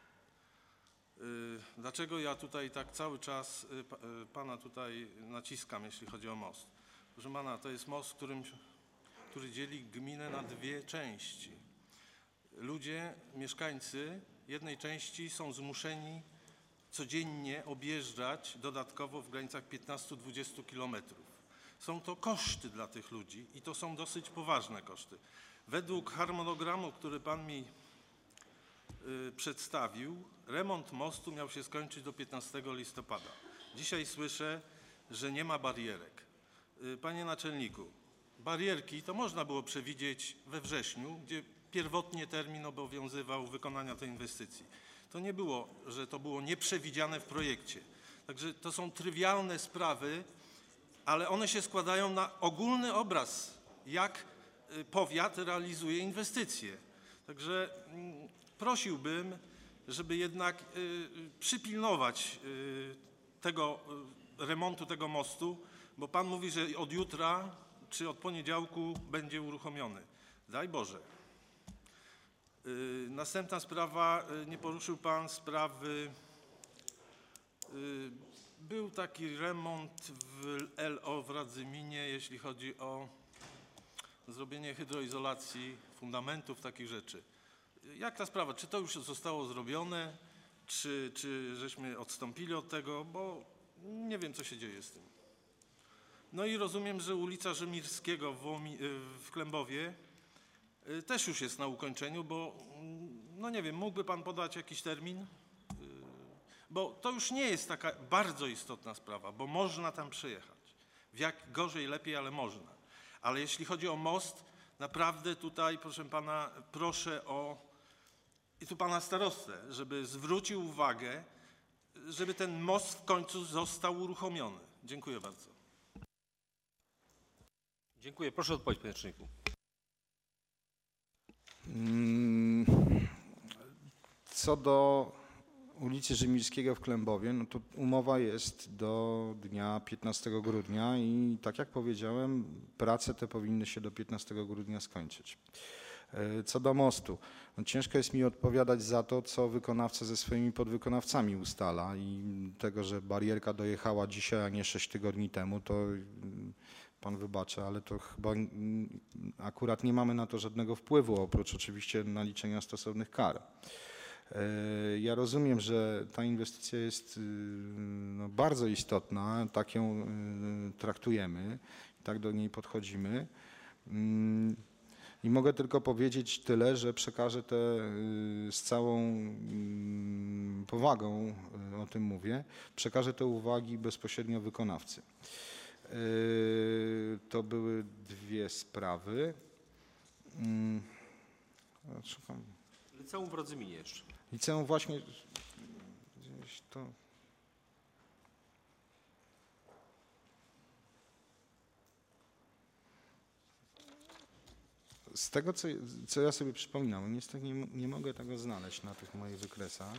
dlaczego ja tutaj tak cały czas pana tutaj naciskam, jeśli chodzi o most? Proszę pana, to jest most, którym, który dzieli gminę na dwie części. Ludzie, mieszkańcy jednej części są zmuszeni codziennie objeżdżać dodatkowo w granicach piętnastu do dwudziestu kilometrów. Są to koszty dla tych ludzi i to są dosyć poważne koszty. Według harmonogramu, który pan mi y, przedstawił, remont mostu miał się skończyć do piętnastego listopada. Dzisiaj słyszę, że nie ma barierek. Y, panie naczelniku, barierki to można było przewidzieć we wrześniu, gdzie pierwotnie termin obowiązywał wykonania tej inwestycji. To nie było, że to było nieprzewidziane w projekcie. Także to są trywialne sprawy, ale one się składają na ogólny obraz, jak powiat realizuje inwestycje. Także prosiłbym, żeby jednak przypilnować tego remontu tego mostu, bo pan mówi, że od jutra czy od poniedziałku będzie uruchomiony. Daj Boże. Następna sprawa, nie poruszył pan sprawy, był taki remont w L O w Radzyminie, jeśli chodzi o zrobienie hydroizolacji fundamentów, takich rzeczy. Jak ta sprawa, czy to już zostało zrobione, czy, czy żeśmy odstąpili od tego, bo nie wiem, co się dzieje z tym. No i rozumiem, że ulica Rzymirskiego w, Wołomi, w Klębowie też już jest na ukończeniu, bo no nie wiem, mógłby pan podać jakiś termin? Bo to już nie jest taka bardzo istotna sprawa, bo można tam przyjechać. W jak gorzej, lepiej, ale można. Ale jeśli chodzi o most, naprawdę tutaj, proszę pana, proszę o, i tu pana starostę, żeby zwrócił uwagę, żeby ten most w końcu został uruchomiony. Dziękuję bardzo. Dziękuję. Proszę odpowiedzieć, panie naczelniku. Co do ulicy Rzymirskiego w Klębowie, no to umowa jest do dnia piętnastego grudnia i tak jak powiedziałem, prace te powinny się do piętnastego grudnia skończyć. Co do mostu, no ciężko jest mi odpowiadać za to, co wykonawca ze swoimi podwykonawcami ustala i tego, że barierka dojechała dzisiaj, a nie sześć tygodni temu, to pan wybaczy, ale to chyba akurat nie mamy na to żadnego wpływu, oprócz oczywiście naliczenia stosownych kar. Ja rozumiem, że ta inwestycja jest no, bardzo istotna, tak ją traktujemy, tak do niej podchodzimy. I mogę tylko powiedzieć tyle, że przekażę te z całą powagą, o tym mówię, przekażę te uwagi bezpośrednio wykonawcy. To były dwie sprawy. Szukam. Liceum w Rodzyminie jeszcze. Liceum właśnie gdzieś to. Z tego, co, co ja sobie przypominam, niestety nie, nie mogę tego znaleźć na tych moich wykresach.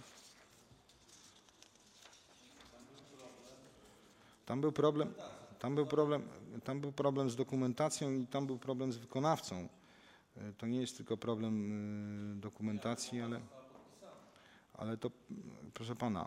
Tam był problem, tam był problem, tam był problem z dokumentacją i tam był problem z wykonawcą. To nie jest tylko problem dokumentacji, ale, ale to, proszę pana,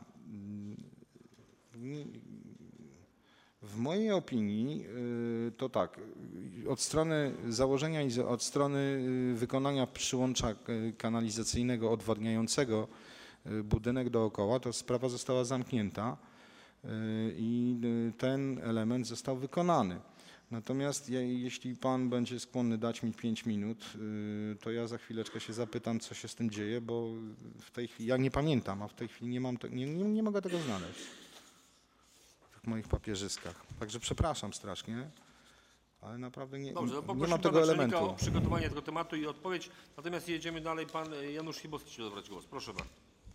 w mojej opinii to tak, od strony założenia i od strony wykonania przyłącza kanalizacyjnego odwadniającego budynek dookoła, to sprawa została zamknięta i ten element został wykonany. Natomiast ja, jeśli pan będzie skłonny dać mi pięć minut, to ja za chwileczkę się zapytam, co się z tym dzieje, bo w tej chwili, ja nie pamiętam, a w tej chwili nie mam, te, nie, nie, nie mogę tego znaleźć w moich papierzyskach. Także przepraszam strasznie, ale naprawdę nie, Dobrze, nie, nie mam tego elementu. O przygotowanie tego tematu i odpowiedź, natomiast jedziemy dalej. Pan Janusz Chybowski chce zabrać głos. Proszę bardzo.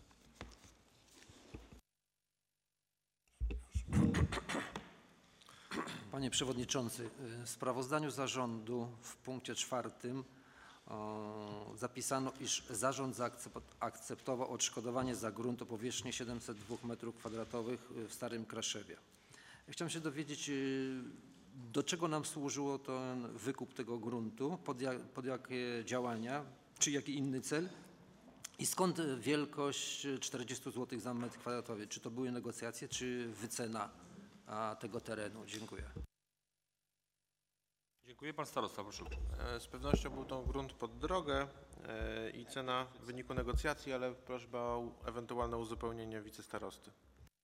Panie Przewodniczący, w sprawozdaniu zarządu w punkcie czwartym o, zapisano, iż zarząd zaakceptował odszkodowanie za grunt o powierzchni siedemset dwa metrów kwadratowych w Starym Kraszewie. Chciałem się dowiedzieć, do czego nam służyło ten wykup tego gruntu, pod, jak, pod jakie działania, czy jaki inny cel i skąd wielkość czterdzieści złotych za metr kwadratowy. Czy to były negocjacje, czy wycena a, tego terenu? Dziękuję. Dziękuję. Pan starosta, proszę. Z pewnością był to grunt pod drogę i cena w wyniku negocjacji, ale prośba o ewentualne uzupełnienie wicestarosty.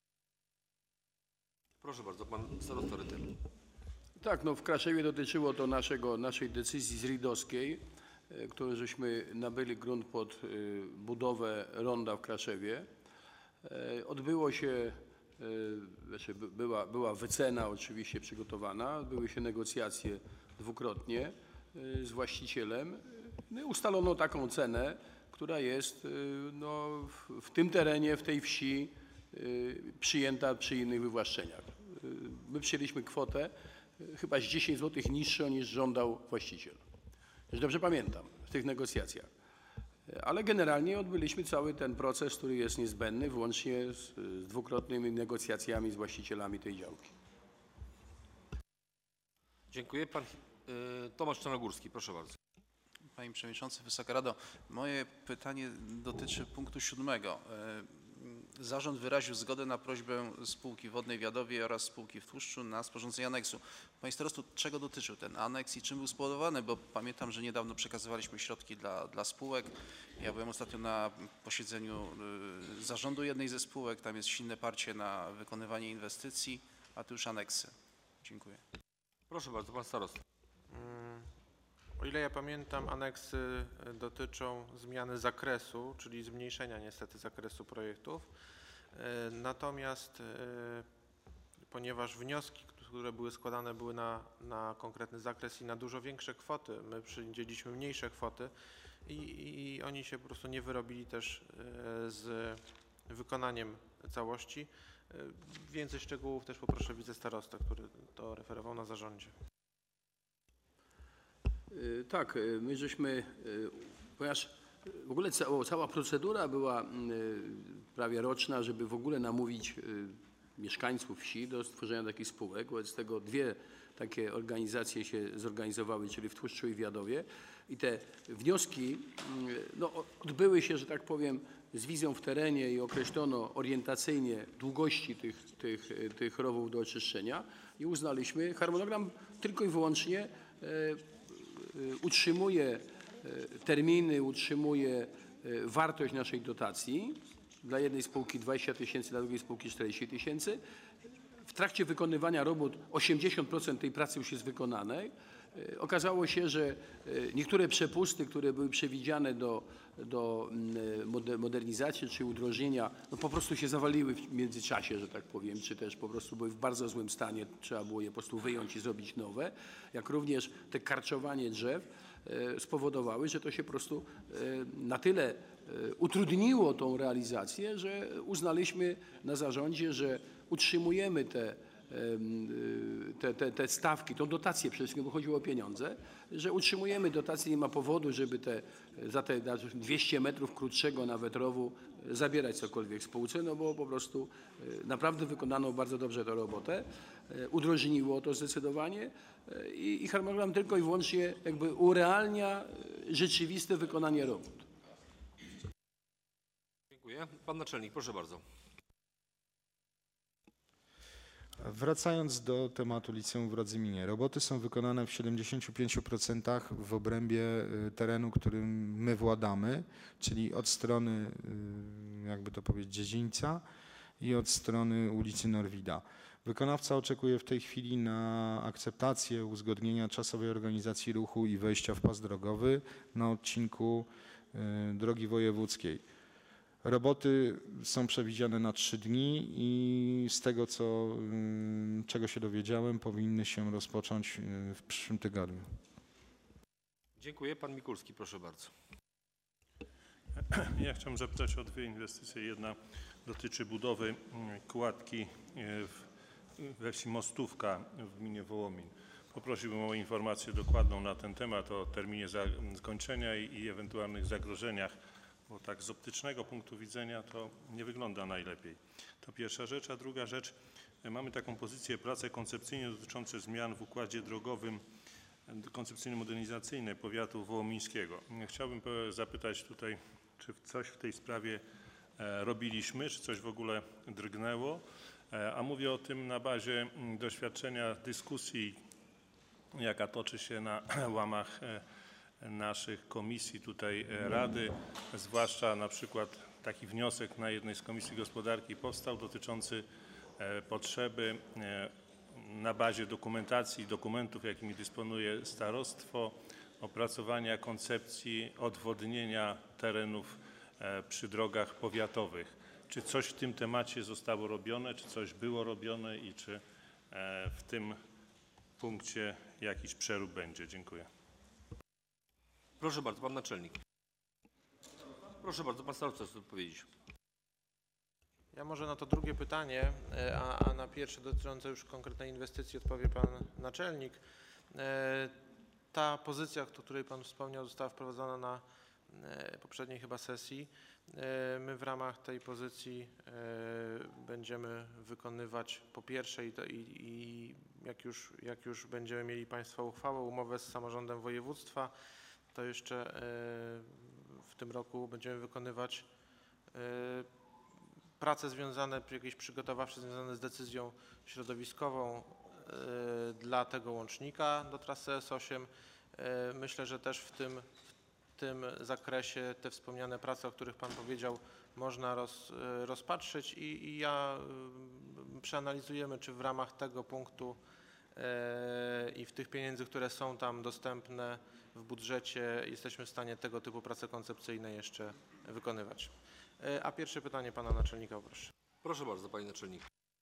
Proszę bardzo, pan starosta Rytel. Tak, no w Kraszewie dotyczyło to naszego, naszej decyzji zridowskiej, której żeśmy nabyli grunt pod budowę ronda w Kraszewie. Odbyło się, znaczy była, była wycena oczywiście przygotowana, odbyły się negocjacje dwukrotnie z właścicielem. No i ustalono taką cenę, która jest no, w, w tym terenie, w tej wsi przyjęta przy innych wywłaszczeniach. My przyjęliśmy kwotę chyba z dziesięć złotych niższą niż żądał właściciel. Jeśli dobrze pamiętam, w tych negocjacjach. Ale generalnie odbyliśmy cały ten proces, który jest niezbędny, włącznie z, z dwukrotnymi negocjacjami z właścicielami tej działki. Dziękuję. Pan y, Tomasz Czarnogórski, proszę bardzo. Panie Przewodniczący, Wysoka Rado, moje pytanie dotyczy punktu siódmego. Zarząd wyraził zgodę na prośbę spółki wodnej w Jadowie oraz spółki w Tłuszczu na sporządzenie aneksu. Panie starosto, czego dotyczył ten aneks i czym był spowodowany? Bo pamiętam, że niedawno przekazywaliśmy środki dla, dla spółek. Ja byłem ostatnio na posiedzeniu y, zarządu jednej ze spółek. Tam jest silne parcie na wykonywanie inwestycji, a tu już aneksy. Dziękuję. Proszę bardzo, pan starosta. O ile ja pamiętam, aneksy dotyczą zmiany zakresu, czyli zmniejszenia niestety zakresu projektów. Natomiast ponieważ wnioski, które były składane, były na, na konkretny zakres i na dużo większe kwoty, my przydzieliliśmy mniejsze kwoty i, i oni się po prostu nie wyrobili też z wykonaniem całości. Więcej szczegółów też poproszę wicestarostę, który to referował na zarządzie. Tak, my żeśmy, ponieważ w ogóle cała, cała procedura była prawie roczna, żeby w ogóle namówić mieszkańców wsi do stworzenia takich spółek. Wobec tego dwie takie organizacje się zorganizowały, czyli w Tłuszczu i w Jadowie. I te wnioski no, odbyły się, że tak powiem, z wizją w terenie i określono orientacyjnie długości tych, tych, tych rowów do oczyszczenia i uznaliśmy harmonogram tylko i wyłącznie utrzymuje terminy, utrzymuje wartość naszej dotacji. Dla jednej spółki dwadzieścia tysięcy, dla drugiej spółki czterdzieści tysięcy. W trakcie wykonywania robót osiemdziesiąt procent tej pracy już jest wykonanej. Okazało się, że niektóre przepusty, które były przewidziane do, do modernizacji czy udrożnienia, no po prostu się zawaliły w międzyczasie, że tak powiem, czy też po prostu były w bardzo złym stanie. Trzeba było je po prostu wyjąć i zrobić nowe. Jak również te karczowanie drzew spowodowały, że to się po prostu na tyle utrudniło tą realizację, że uznaliśmy na zarządzie, że utrzymujemy te, te, te, te stawki, tą dotację, przede wszystkim bo chodziło o pieniądze, że utrzymujemy dotację, nie ma powodu, żeby te, za te dwieście metrów krótszego nawet rowu zabierać cokolwiek spółce, no bo po prostu naprawdę wykonano bardzo dobrze tę robotę, udrożniło to zdecydowanie i, i harmonogram tylko i wyłącznie jakby urealnia rzeczywiste wykonanie robót. Dziękuję. Pan naczelnik, proszę bardzo. Wracając do tematu liceum w Radzyminie. Roboty są wykonane w siedemdziesięciu pięciu procentach w obrębie terenu, którym my władamy, czyli od strony, jakby to powiedzieć, dziedzińca i od strony ulicy Norwida. Wykonawca oczekuje w tej chwili na akceptację uzgodnienia czasowej organizacji ruchu i wejścia w pas drogowy na odcinku drogi wojewódzkiej. Roboty są przewidziane na trzy dni i z tego, co, czego się dowiedziałem, powinny się rozpocząć w przyszłym tygodniu. Dziękuję. Pan Mikulski, proszę bardzo. Ja chciałem zapytać o dwie inwestycje. Jedna dotyczy budowy kładki w we wsi Mostówka w gminie Wołomin. Poprosiłbym o informację dokładną na ten temat, o terminie zakończenia i, i ewentualnych zagrożeniach, bo tak z optycznego punktu widzenia to nie wygląda najlepiej. To pierwsza rzecz, a druga rzecz, mamy taką pozycję prace koncepcyjne dotyczące zmian w układzie drogowym koncepcyjno-modernizacyjnej powiatu wołomińskiego. Chciałbym zapytać tutaj, czy coś w tej sprawie robiliśmy, czy coś w ogóle drgnęło, a mówię o tym na bazie doświadczenia dyskusji, jaka toczy się na łamach naszych komisji tutaj Rady, zwłaszcza na przykład taki wniosek na jednej z komisji gospodarki powstał dotyczący potrzeby na bazie dokumentacji, dokumentów, jakimi dysponuje starostwo, opracowania koncepcji odwodnienia terenów przy drogach powiatowych. Czy coś w tym temacie zostało robione, czy coś było robione i czy w tym punkcie jakiś przerób będzie? Dziękuję. Proszę bardzo, pan naczelnik. Proszę bardzo, pan starostka chce odpowiedzieć. Ja może na to drugie pytanie, a, a na pierwsze dotyczące już konkretnej inwestycji odpowie pan naczelnik. Ta pozycja, o której pan wspomniał, została wprowadzona na poprzedniej chyba sesji. My w ramach tej pozycji będziemy wykonywać po pierwsze i, to, i, i jak, już, jak już będziemy mieli państwo uchwałę, umowę z samorządem województwa, to jeszcze w tym roku będziemy wykonywać prace związane, jakieś przygotowawcze związane z decyzją środowiskową dla tego łącznika do trasy S osiem. Myślę, że też w tym, w tym zakresie te wspomniane prace, o których pan powiedział, można roz, rozpatrzyć i, i ja przeanalizujemy, czy w ramach tego punktu i w tych pieniędzy, które są tam dostępne w budżecie, jesteśmy w stanie tego typu prace koncepcyjne jeszcze wykonywać. A pierwsze pytanie pana naczelnika, proszę. Proszę bardzo, panie naczelnik.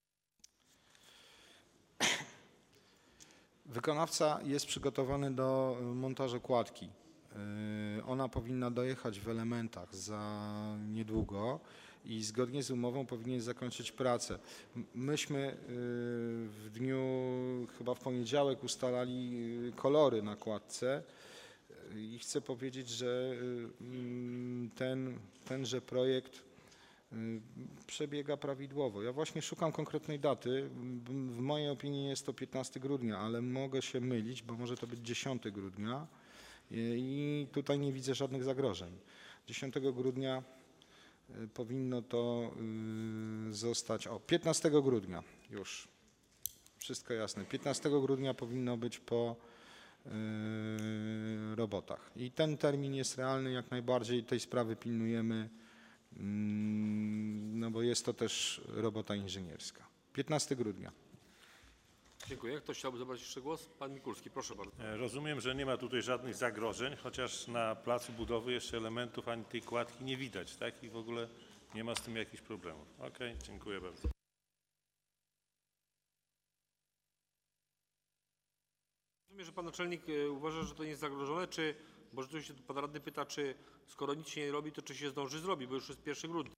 Wykonawca jest przygotowany do montażu kładki. Ona powinna dojechać w elementach za niedługo i zgodnie z umową powinien zakończyć pracę. Myśmy w dniu, chyba w poniedziałek, ustalali kolory na kładce i chcę powiedzieć, że ten, tenże projekt przebiega prawidłowo. Ja właśnie szukam konkretnej daty. W mojej opinii jest to piętnastego grudnia, ale mogę się mylić, bo może to być dziesiątego grudnia i tutaj nie widzę żadnych zagrożeń. dziesiątego grudnia powinno to zostać, o piętnastego grudnia już, wszystko jasne. piętnastego grudnia powinno być po yy, robotach. I ten termin jest realny, jak najbardziej tej sprawy pilnujemy, yy, no bo jest to też robota inżynierska. piętnastego grudnia. Dziękuję. Ktoś chciałby zabrać jeszcze głos? Pan Mikulski, proszę bardzo. E, Rozumiem, że nie ma tutaj żadnych zagrożeń, chociaż na placu budowy jeszcze elementów ani tej kładki nie widać, tak? I w ogóle nie ma z tym jakichś problemów. Okej, dziękuję bardzo. Rozumiem, że pan naczelnik e, uważa, że to nie jest zagrożone, czy, bo rzeczywiście pan radny pyta, czy skoro nic się nie robi, to czy się zdąży zrobić, bo już jest pierwszy grudnia.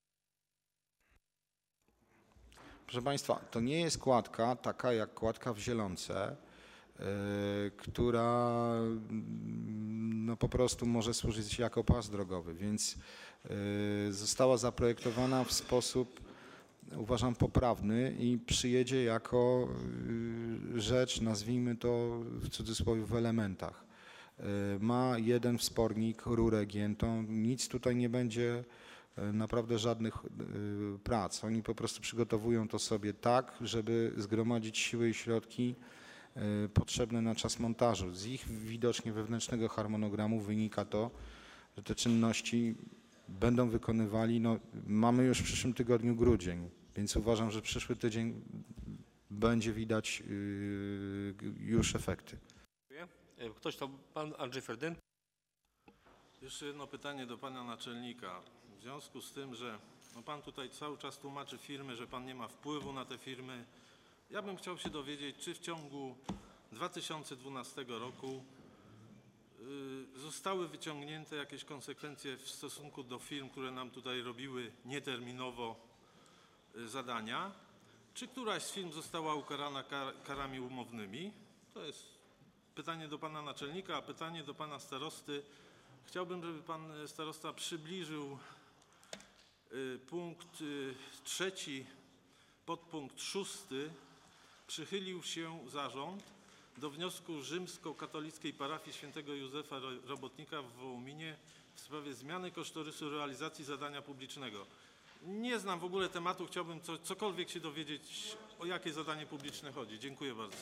Proszę Państwa, to nie jest kładka taka jak kładka w Zielonce, yy, która mm, no, po prostu może służyć jako pas drogowy, więc yy, została zaprojektowana w sposób, uważam, poprawny i przyjedzie jako yy, rzecz, nazwijmy to w cudzysłowie, w elementach. Yy, ma jeden wspornik, rurę giętą, nic tutaj nie będzie, naprawdę żadnych y, prac. Oni po prostu przygotowują to sobie tak, żeby zgromadzić siły i środki y, potrzebne na czas montażu. Z ich widocznie wewnętrznego harmonogramu wynika to, że te czynności będą wykonywali, no, mamy już w przyszłym tygodniu grudzień, więc uważam, że przyszły tydzień będzie widać y, już efekty. Dziękuję. Ktoś to, pan Andrzej Ferdyn. Jeszcze jedno pytanie do pana naczelnika. W związku z tym, że no pan tutaj cały czas tłumaczy firmy, że pan nie ma wpływu na te firmy, ja bym chciał się dowiedzieć, czy w ciągu dwa tysiące dwunastego roku y, zostały wyciągnięte jakieś konsekwencje w stosunku do firm, które nam tutaj robiły nieterminowo y, zadania, czy któraś z firm została ukarana kar karami umownymi? To jest pytanie do pana naczelnika, a pytanie do pana starosty. Chciałbym, żeby pan starosta przybliżył punkt trzeci, podpunkt szósty. Przychylił się zarząd do wniosku rzymskokatolickiej parafii świętego Józefa Robotnika w Wołominie w sprawie zmiany kosztorysu realizacji zadania publicznego. Nie znam w ogóle tematu, chciałbym co, cokolwiek się dowiedzieć, o jakie zadanie publiczne chodzi. Dziękuję bardzo.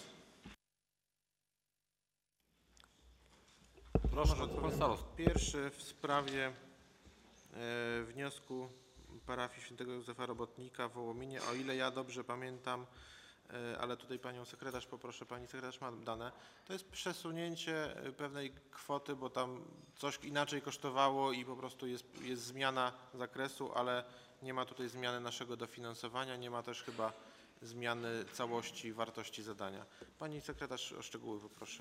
Proszę, pan starosta. Pierwszy w sprawie e, wniosku parafii świętego Józefa Robotnika w Wołominie, o ile ja dobrze pamiętam, e, ale tutaj panią sekretarz poproszę, pani sekretarz ma dane, to jest przesunięcie pewnej kwoty, bo tam coś inaczej kosztowało i po prostu jest, jest zmiana zakresu, ale nie ma tutaj zmiany naszego dofinansowania, nie ma też chyba zmiany całości wartości zadania. Pani sekretarz o szczegóły poproszę.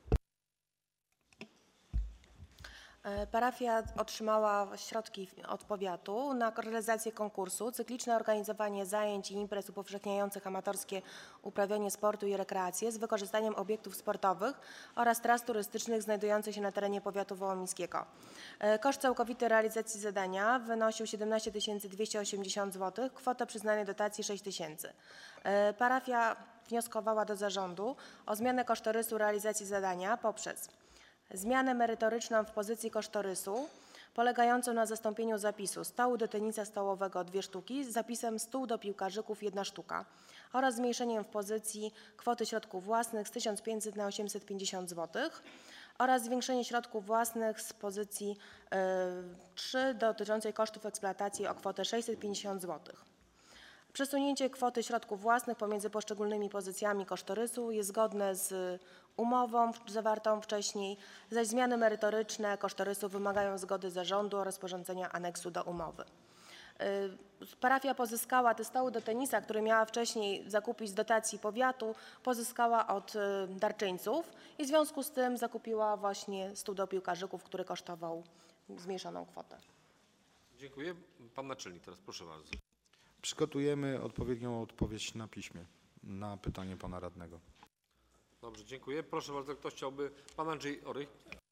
Parafia otrzymała środki od powiatu na realizację konkursu, cykliczne organizowanie zajęć i imprez upowszechniających amatorskie uprawianie sportu i rekreację z wykorzystaniem obiektów sportowych oraz tras turystycznych znajdujących się na terenie powiatu wołomińskiego. Koszt całkowity realizacji zadania wynosił siedemnaście tysięcy dwieście osiemdziesiąt złotych, kwota przyznanej dotacji sześć tysięcy. Parafia wnioskowała do zarządu o zmianę kosztorysu realizacji zadania poprzez zmianę merytoryczną w pozycji kosztorysu polegającą na zastąpieniu zapisu stołu do tenisa stołowego dwie sztuki z zapisem stół do piłkarzyków jedna sztuka oraz zmniejszeniem w pozycji kwoty środków własnych z tysiąc pięćset na osiemset pięćdziesiąt złotych oraz zwiększenie środków własnych z pozycji y, trzy dotyczącej kosztów eksploatacji o kwotę sześćset pięćdziesiąt złotych. Przesunięcie kwoty środków własnych pomiędzy poszczególnymi pozycjami kosztorysu jest zgodne z umową zawartą wcześniej, zaś zmiany merytoryczne kosztorysu wymagają zgody zarządu oraz sporządzenia aneksu do umowy. Parafia pozyskała te stoły do tenisa, które miała wcześniej zakupić z dotacji powiatu, pozyskała od darczyńców i w związku z tym zakupiła właśnie stół do piłkarzyków, który kosztował zmniejszoną kwotę. Dziękuję. Pan naczelnik teraz, proszę bardzo. Przygotujemy odpowiednią odpowiedź na piśmie na pytanie pana radnego. Dobrze, dziękuję. Proszę bardzo, ktoś chciałby... Pan Andrzej Orych.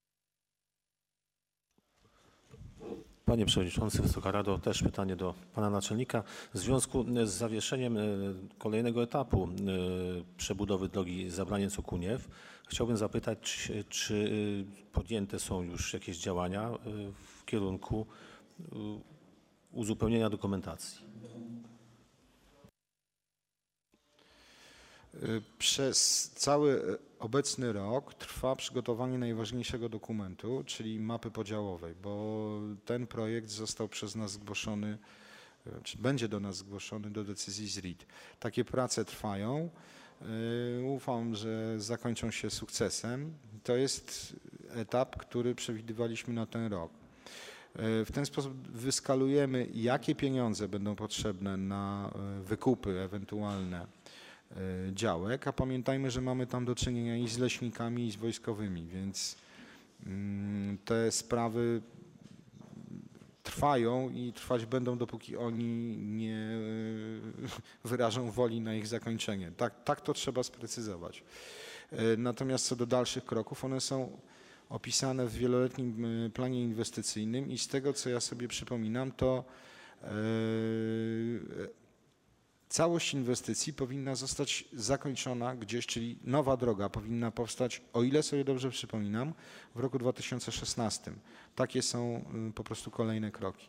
Panie Przewodniczący, Wysoka Rado, też pytanie do Pana Naczelnika. W związku z zawieszeniem kolejnego etapu przebudowy drogi Zabraniec-Okuniew chciałbym zapytać, czy, czy podjęte są już jakieś działania w kierunku uzupełnienia dokumentacji? Przez cały obecny rok trwa przygotowanie najważniejszego dokumentu, czyli mapy podziałowej, bo ten projekt został przez nas zgłoszony, czy będzie do nas zgłoszony do decyzji z R I D. Takie prace trwają. Ufam, że zakończą się sukcesem. To jest etap, który przewidywaliśmy na ten rok. W ten sposób wyskalujemy, jakie pieniądze będą potrzebne na wykupy ewentualne działek, a pamiętajmy, że mamy tam do czynienia i z leśnikami, i z wojskowymi, więc te sprawy trwają i trwać będą, dopóki oni nie wyrażą woli na ich zakończenie. Tak, tak to trzeba sprecyzować. Natomiast co do dalszych kroków, one są opisane w wieloletnim planie inwestycyjnym i z tego, co ja sobie przypominam, to całość inwestycji powinna zostać zakończona gdzieś, czyli nowa droga powinna powstać, o ile sobie dobrze przypominam, w roku dwa tysiące szesnastym. Takie są po prostu kolejne kroki.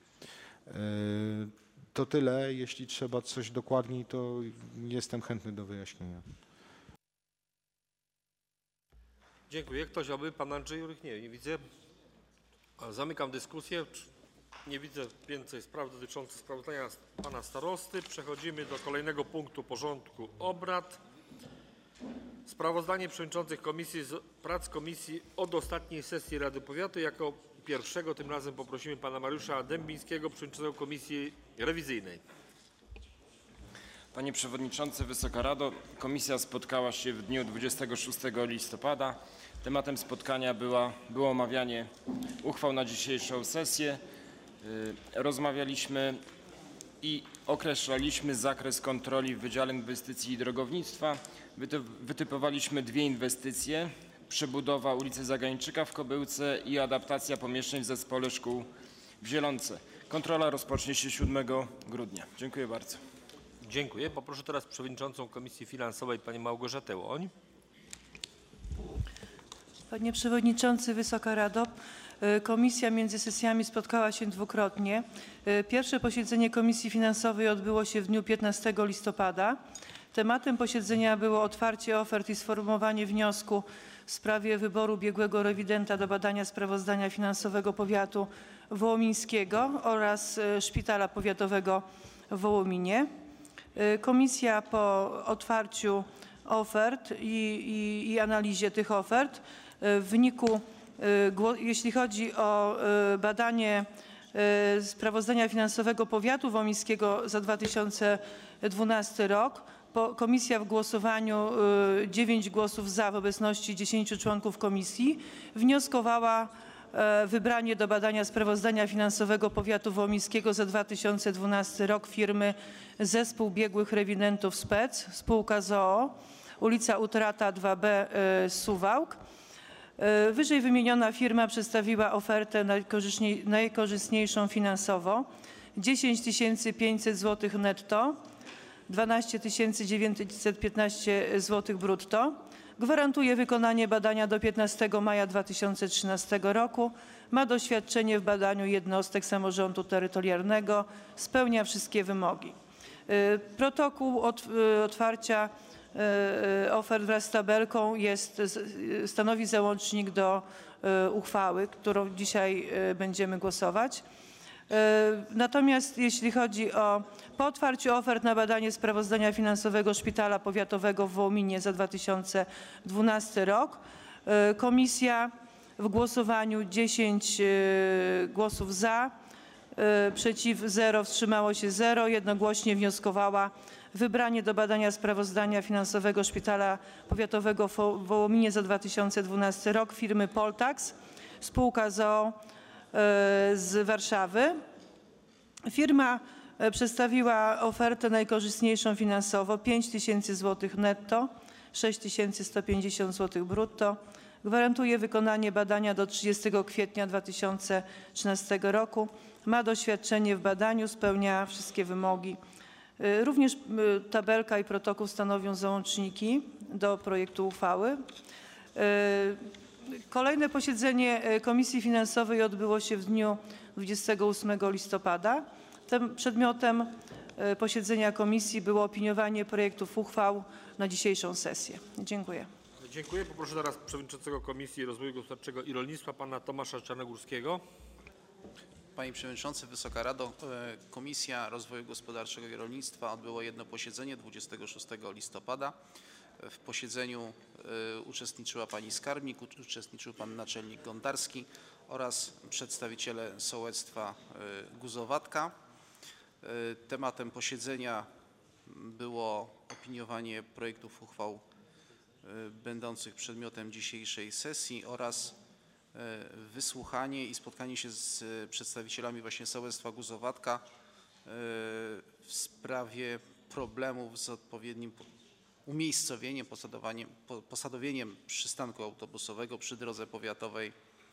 To tyle. Jeśli trzeba coś dokładniej, to jestem chętny do wyjaśnienia. Dziękuję. Ktoś aby? Pan Andrzej Jurych? Nie, nie widzę. Zamykam dyskusję. Nie widzę więcej spraw dotyczących sprawozdania pana starosty. Przechodzimy do kolejnego punktu porządku obrad. Sprawozdanie przewodniczących komisji z prac komisji od ostatniej sesji Rady Powiatu. Jako pierwszego tym razem poprosimy pana Mariusza Dębińskiego, przewodniczącego komisji rewizyjnej. Panie Przewodniczący, Wysoka Rado, komisja spotkała się w dniu dwudziestego szóstego listopada. Tematem spotkania była, było omawianie uchwał na dzisiejszą sesję. Rozmawialiśmy i określaliśmy zakres kontroli w Wydziale Inwestycji i Drogownictwa. Wytypowaliśmy dwie inwestycje: przebudowa ulicy Zagańczyka w Kobyłce i adaptacja pomieszczeń w Zespole Szkół w Zielonce. Kontrola rozpocznie się siódmego grudnia. Dziękuję bardzo. Dziękuję. Poproszę teraz przewodniczącą Komisji Finansowej pani Małgorzatę Łoń. Panie Przewodniczący, Wysoka Rado, komisja między sesjami spotkała się dwukrotnie. Pierwsze posiedzenie Komisji Finansowej odbyło się w dniu piętnastego listopada. Tematem posiedzenia było otwarcie ofert i sformułowanie wniosku w sprawie wyboru biegłego rewidenta do badania sprawozdania finansowego powiatu wołomińskiego oraz Szpitala Powiatowego w Wołominie. Komisja po otwarciu ofert i, i, i analizie tych ofert w wyniku, jeśli chodzi o badanie sprawozdania finansowego powiatu wołomińskiego za dwa tysiące dwunasty rok, komisja w głosowaniu dziewięć głosów za w obecności dziesięciu członków komisji wnioskowała wybranie do badania sprawozdania finansowego powiatu wołomińskiego za dwa tysiące dwunasty rok firmy Zespół Biegłych Rewidentów Spec, spółka z o o, ulica Utrata dwa B, Suwałk. Wyżej wymieniona firma przedstawiła ofertę najkorzystniejszą finansowo: dziesięć tysięcy pięćset złotych netto, dwanaście tysięcy dziewięćset piętnaście złotych brutto. Gwarantuje wykonanie badania do piętnastego maja dwa tysiące trzynastego roku. Ma doświadczenie w badaniu jednostek samorządu terytorialnego. Spełnia wszystkie wymogi. Protokół otwarcia ofert wraz z tabelką jest, stanowi załącznik do uchwały, którą dzisiaj będziemy głosować. Natomiast jeśli chodzi o po otwarciu ofert na badanie sprawozdania finansowego Szpitala Powiatowego w Wołominie za dwa tysiące dwunasty rok, komisja w głosowaniu dziesięć głosów za, przeciw zero, wstrzymało się zero, jednogłośnie wnioskowała wybranie do badania sprawozdania finansowego Szpitala Powiatowego w Wołominie za dwa tysiące dwunasty rok firmy Poltax, spółka z o o z Warszawy. Firma przedstawiła ofertę najkorzystniejszą finansowo: pięć tysięcy złotych netto, sześć tysięcy sto pięćdziesiąt złotych brutto. Gwarantuje wykonanie badania do trzydziestego kwietnia dwa tysiące trzynastego roku. Ma doświadczenie w badaniu, spełnia wszystkie wymogi. Również tabelka i protokół stanowią załączniki do projektu uchwały. Kolejne posiedzenie Komisji Finansowej odbyło się w dniu dwudziestego ósmego listopada. Tem przedmiotem e, posiedzenia komisji było opiniowanie projektów uchwał na dzisiejszą sesję. Dziękuję. Dziękuję. Poproszę teraz przewodniczącego Komisji Rozwoju Gospodarczego i Rolnictwa pana Tomasza Czarnogórskiego. Panie Przewodniczący, Wysoka Rado, e, Komisja Rozwoju Gospodarczego i Rolnictwa odbyło jedno posiedzenie dwudziestego szóstego listopada. W posiedzeniu e, uczestniczyła pani skarbnik, uczestniczył pan naczelnik Gondarski oraz przedstawiciele sołectwa e, Guzowatka. E, tematem posiedzenia było opiniowanie projektów uchwał e, będących przedmiotem dzisiejszej sesji oraz wysłuchanie i spotkanie się z przedstawicielami właśnie sołectwa Guzowatka w sprawie problemów z odpowiednim umiejscowieniem, posadowaniem, posadowieniem przystanku autobusowego przy drodze powiatowej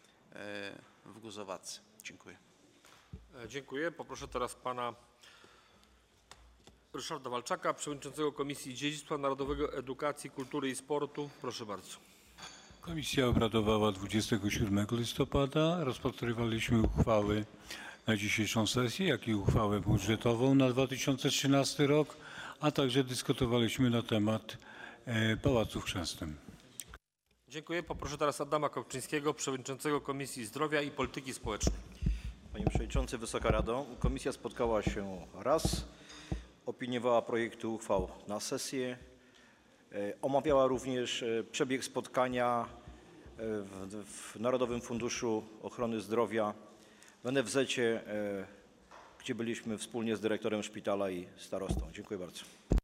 w Guzowadce. Dziękuję. Dziękuję. Poproszę teraz pana Ryszarda Walczaka, przewodniczącego Komisji Dziedzictwa Narodowego, Edukacji, Kultury i Sportu. Proszę bardzo. Komisja obradowała dwudziestego siódmego listopada. Rozpatrywaliśmy uchwały na dzisiejszą sesję, jak i uchwałę budżetową na dwa tysiące trzynasty rok, a także dyskutowaliśmy na temat e, Pałacu w Chrzęstym. Dziękuję. Poproszę teraz Adama Kopczyńskiego, przewodniczącego Komisji Zdrowia i Polityki Społecznej. Panie Przewodniczący, Wysoka Rado, komisja spotkała się raz, opiniowała projekty uchwał na sesję. Omawiała również przebieg spotkania w, w Narodowym Funduszu Ochrony Zdrowia, w N F Z-cie, gdzie byliśmy wspólnie z dyrektorem szpitala i starostą. Dziękuję bardzo.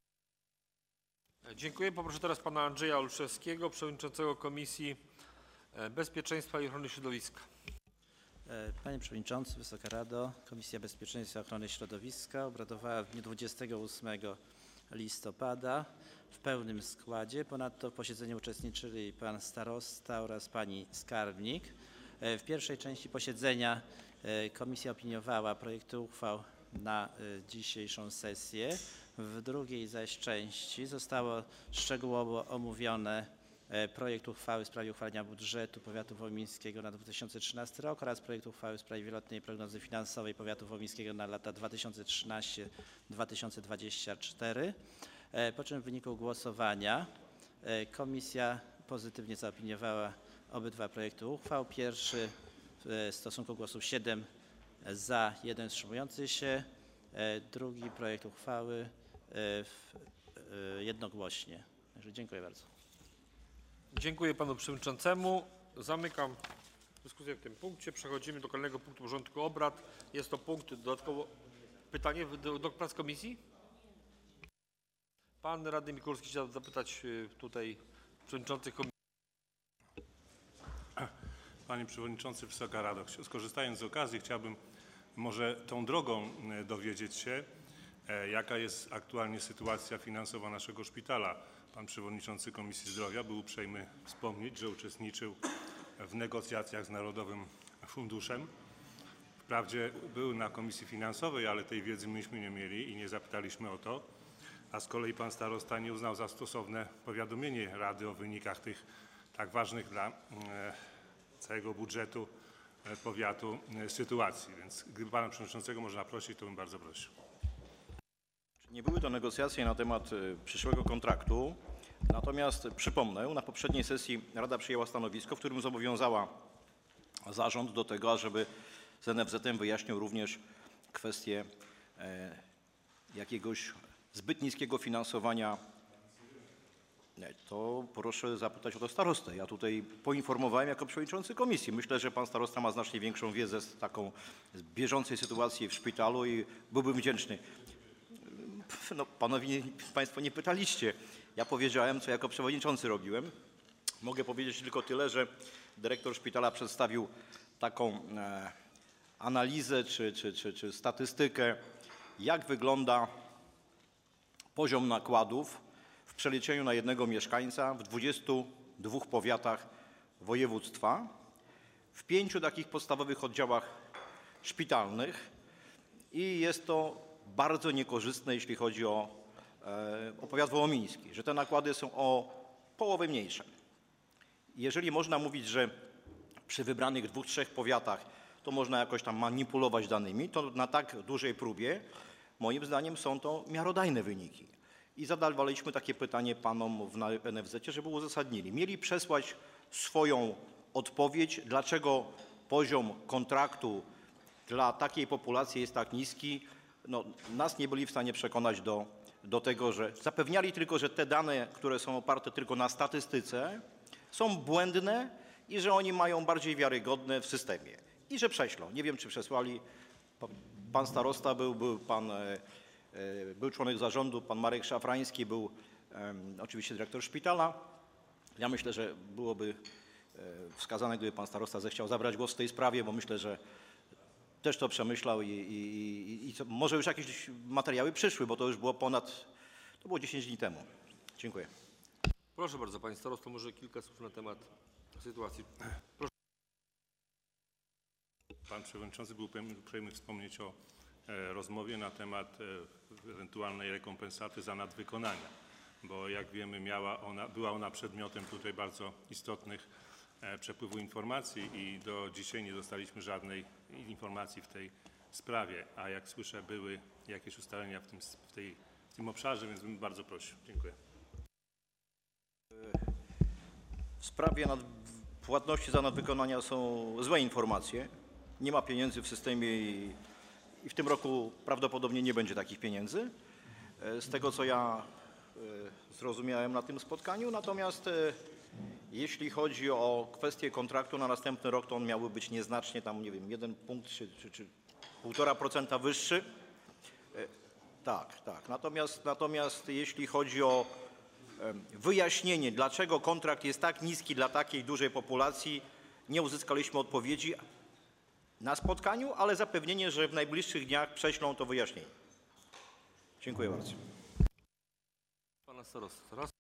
Dziękuję. Poproszę teraz pana Andrzeja Olszewskiego, przewodniczącego Komisji Bezpieczeństwa i Ochrony Środowiska. Panie Przewodniczący, Wysoka Rado, Komisja Bezpieczeństwa i Ochrony Środowiska obradowała w dniu dwudziestego ósmego listopada w pełnym składzie. Ponadto w posiedzeniu uczestniczyli pan starosta oraz pani skarbnik. W pierwszej części posiedzenia komisja opiniowała projekty uchwał na dzisiejszą sesję. W drugiej zaś części zostało szczegółowo omówione projekt uchwały w sprawie uchwalenia budżetu powiatu wołyńskiego na dwa tysiące trzynasty rok oraz projekt uchwały w sprawie wieloletniej prognozy finansowej powiatu wołyńskiego na lata dwa tysiące trzynasty do dwa tysiące dwudziestego czwartego. Po czym w wyniku głosowania komisja pozytywnie zaopiniowała obydwa projekty uchwał. Pierwszy w stosunku głosów siedem za, jeden wstrzymujący się. Drugi projekt uchwały jednogłośnie. Także dziękuję bardzo. Dziękuję panu przewodniczącemu. Zamykam dyskusję w tym punkcie. Przechodzimy do kolejnego punktu porządku obrad. Jest to punkt dodatkowo. Pytanie do, do prac komisji? Pan radny Mikulski chciał zapytać tutaj przewodniczących komisji. Panie Przewodniczący, Wysoka Rado, skorzystając z okazji chciałbym może tą drogą dowiedzieć się, jaka jest aktualnie sytuacja finansowa naszego szpitala. Pan Przewodniczący Komisji Zdrowia był uprzejmy wspomnieć, że uczestniczył w negocjacjach z Narodowym Funduszem. Wprawdzie był na Komisji Finansowej, ale tej wiedzy myśmy nie mieli i nie zapytaliśmy o to. A z kolei pan starosta nie uznał za stosowne powiadomienie Rady o wynikach tych tak ważnych dla całego budżetu powiatu sytuacji. Więc gdyby pana przewodniczącego można prosić, to bym bardzo prosił. Nie były to negocjacje na temat przyszłego kontraktu, natomiast przypomnę, na poprzedniej sesji Rada przyjęła stanowisko, w którym zobowiązała zarząd do tego, ażeby z N F Z-em wyjaśnił również kwestię jakiegoś zbyt niskiego finansowania. To proszę zapytać o to starostę. Ja tutaj poinformowałem jako przewodniczący komisji. Myślę, że pan starosta ma znacznie większą wiedzę z taką z bieżącej sytuacji w szpitalu i byłbym wdzięczny. No, panowie, państwo nie pytaliście. Ja powiedziałem, co jako przewodniczący robiłem. Mogę powiedzieć tylko tyle, że dyrektor szpitala przedstawił taką e, analizę czy, czy, czy, czy statystykę, jak wygląda poziom nakładów w przeliczeniu na jednego mieszkańca w dwudziestu dwóch powiatach województwa, w pięciu takich podstawowych oddziałach szpitalnych i jest to bardzo niekorzystne, jeśli chodzi o, e, o powiat wołomiński, że te nakłady są o połowę mniejsze. Jeżeli można mówić, że przy wybranych dwóch, trzech powiatach to to można jakoś tam manipulować danymi, to na tak dużej próbie, moim zdaniem są to miarodajne wyniki. I zadawaliśmy takie pytanie panom w N F Z-cie, żeby uzasadnili. Mieli przesłać swoją odpowiedź, dlaczego poziom kontraktu dla takiej populacji jest tak niski. No, nas nie byli w stanie przekonać do, do tego, że zapewniali tylko, że te dane, które są oparte tylko na statystyce, są błędne i że oni mają bardziej wiarygodne w systemie. I że prześlą. Nie wiem, czy przesłali. Pan starosta był, był pan, był członek zarządu, pan Marek Szafrański, był oczywiście dyrektor szpitala. Ja myślę, że byłoby wskazane, gdyby pan starosta zechciał zabrać głos w tej sprawie, bo myślę, że też to przemyślał i, i, i, i co, może już jakieś materiały przyszły, bo to już było ponad, to było dziesięć dni temu. Dziękuję. Proszę bardzo, panie starosto, może kilka słów na temat sytuacji. Proszę. Pan przewodniczący był uprzejmy wspomnieć o e, rozmowie na temat e, ewentualnej rekompensaty za nadwykonania, bo jak wiemy miała ona, była ona przedmiotem tutaj bardzo istotnych e, przepływu informacji i do dzisiaj nie dostaliśmy żadnej informacji w tej sprawie, a jak słyszę były jakieś ustalenia w tym, w tej, w tym obszarze, więc bym bardzo prosił. Dziękuję. W sprawie nad, płatności za nadwykonania są złe informacje. Nie ma pieniędzy w systemie i, i w tym roku prawdopodobnie nie będzie takich pieniędzy. Z tego, co ja zrozumiałem na tym spotkaniu. Natomiast jeśli chodzi o kwestię kontraktu na następny rok, to on miałby być nieznacznie tam, nie wiem, jeden punkt czy, czy, czy półtora procenta wyższy. Tak, tak. Natomiast, natomiast jeśli chodzi o wyjaśnienie, dlaczego kontrakt jest tak niski dla takiej dużej populacji, nie uzyskaliśmy odpowiedzi na spotkaniu, ale zapewnienie, że w najbliższych dniach prześlą to wyjaśnienie. Dziękuję bardzo. Pana starosta teraz.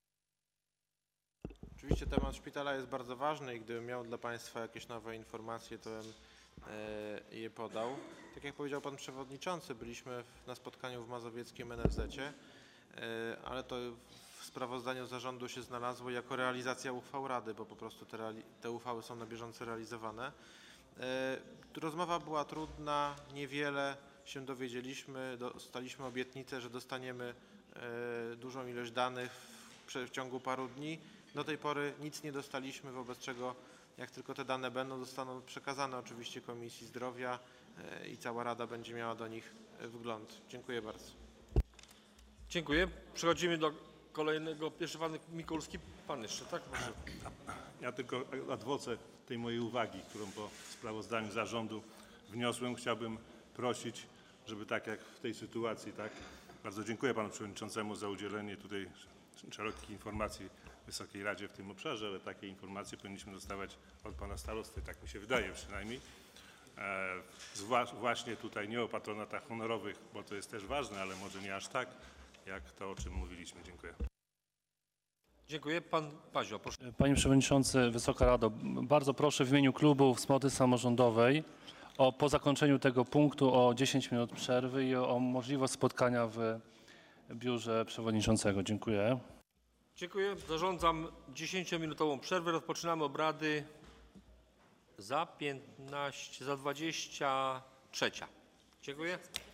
Oczywiście temat szpitala jest bardzo ważny i gdybym miał dla państwa jakieś nowe informacje, to bym e, je podał. Tak jak powiedział pan przewodniczący, byliśmy na spotkaniu w mazowieckim N F Z-cie, e, ale to w sprawozdaniu zarządu się znalazło jako realizacja uchwał Rady, bo po prostu te, te uchwały są na bieżąco realizowane. E, rozmowa była trudna, niewiele się dowiedzieliśmy, dostaliśmy obietnicę, że dostaniemy e, dużą ilość danych w, w ciągu paru dni. Do tej pory nic nie dostaliśmy, wobec czego jak tylko te dane będą, zostaną przekazane oczywiście Komisji Zdrowia e, i cała Rada będzie miała do nich wgląd. Dziękuję bardzo. Dziękuję. Przechodzimy do kolejnego. Pierwszy pan Mikulski. Pan jeszcze, tak? Proszę. Ja tylko ad voce tej mojej uwagi, którą po sprawozdaniu zarządu wniosłem, chciałbym prosić, żeby tak jak w tej sytuacji, tak, bardzo dziękuję panu przewodniczącemu za udzielenie tutaj szerokich informacji Wysokiej Radzie w tym obszarze, ale takie informacje powinniśmy dostawać od pana starosty, tak mi się wydaje przynajmniej. E, zwłasz, właśnie tutaj nie o patronatach honorowych, bo to jest też ważne, ale może nie aż tak, jak to, o czym mówiliśmy. Dziękuję. Dziękuję. Pan Pazio, proszę. Panie Przewodniczący, Wysoka Rado, bardzo proszę w imieniu klubu Wspólnoty Samorządowej o po zakończeniu tego punktu o dziesięć minut przerwy i o, o możliwość spotkania w biurze przewodniczącego. Dziękuję. Dziękuję. Zarządzam dziesięciominutową przerwę. Rozpoczynamy obrady za piętnaście, za dwadzieścia trzy. Dziękuję.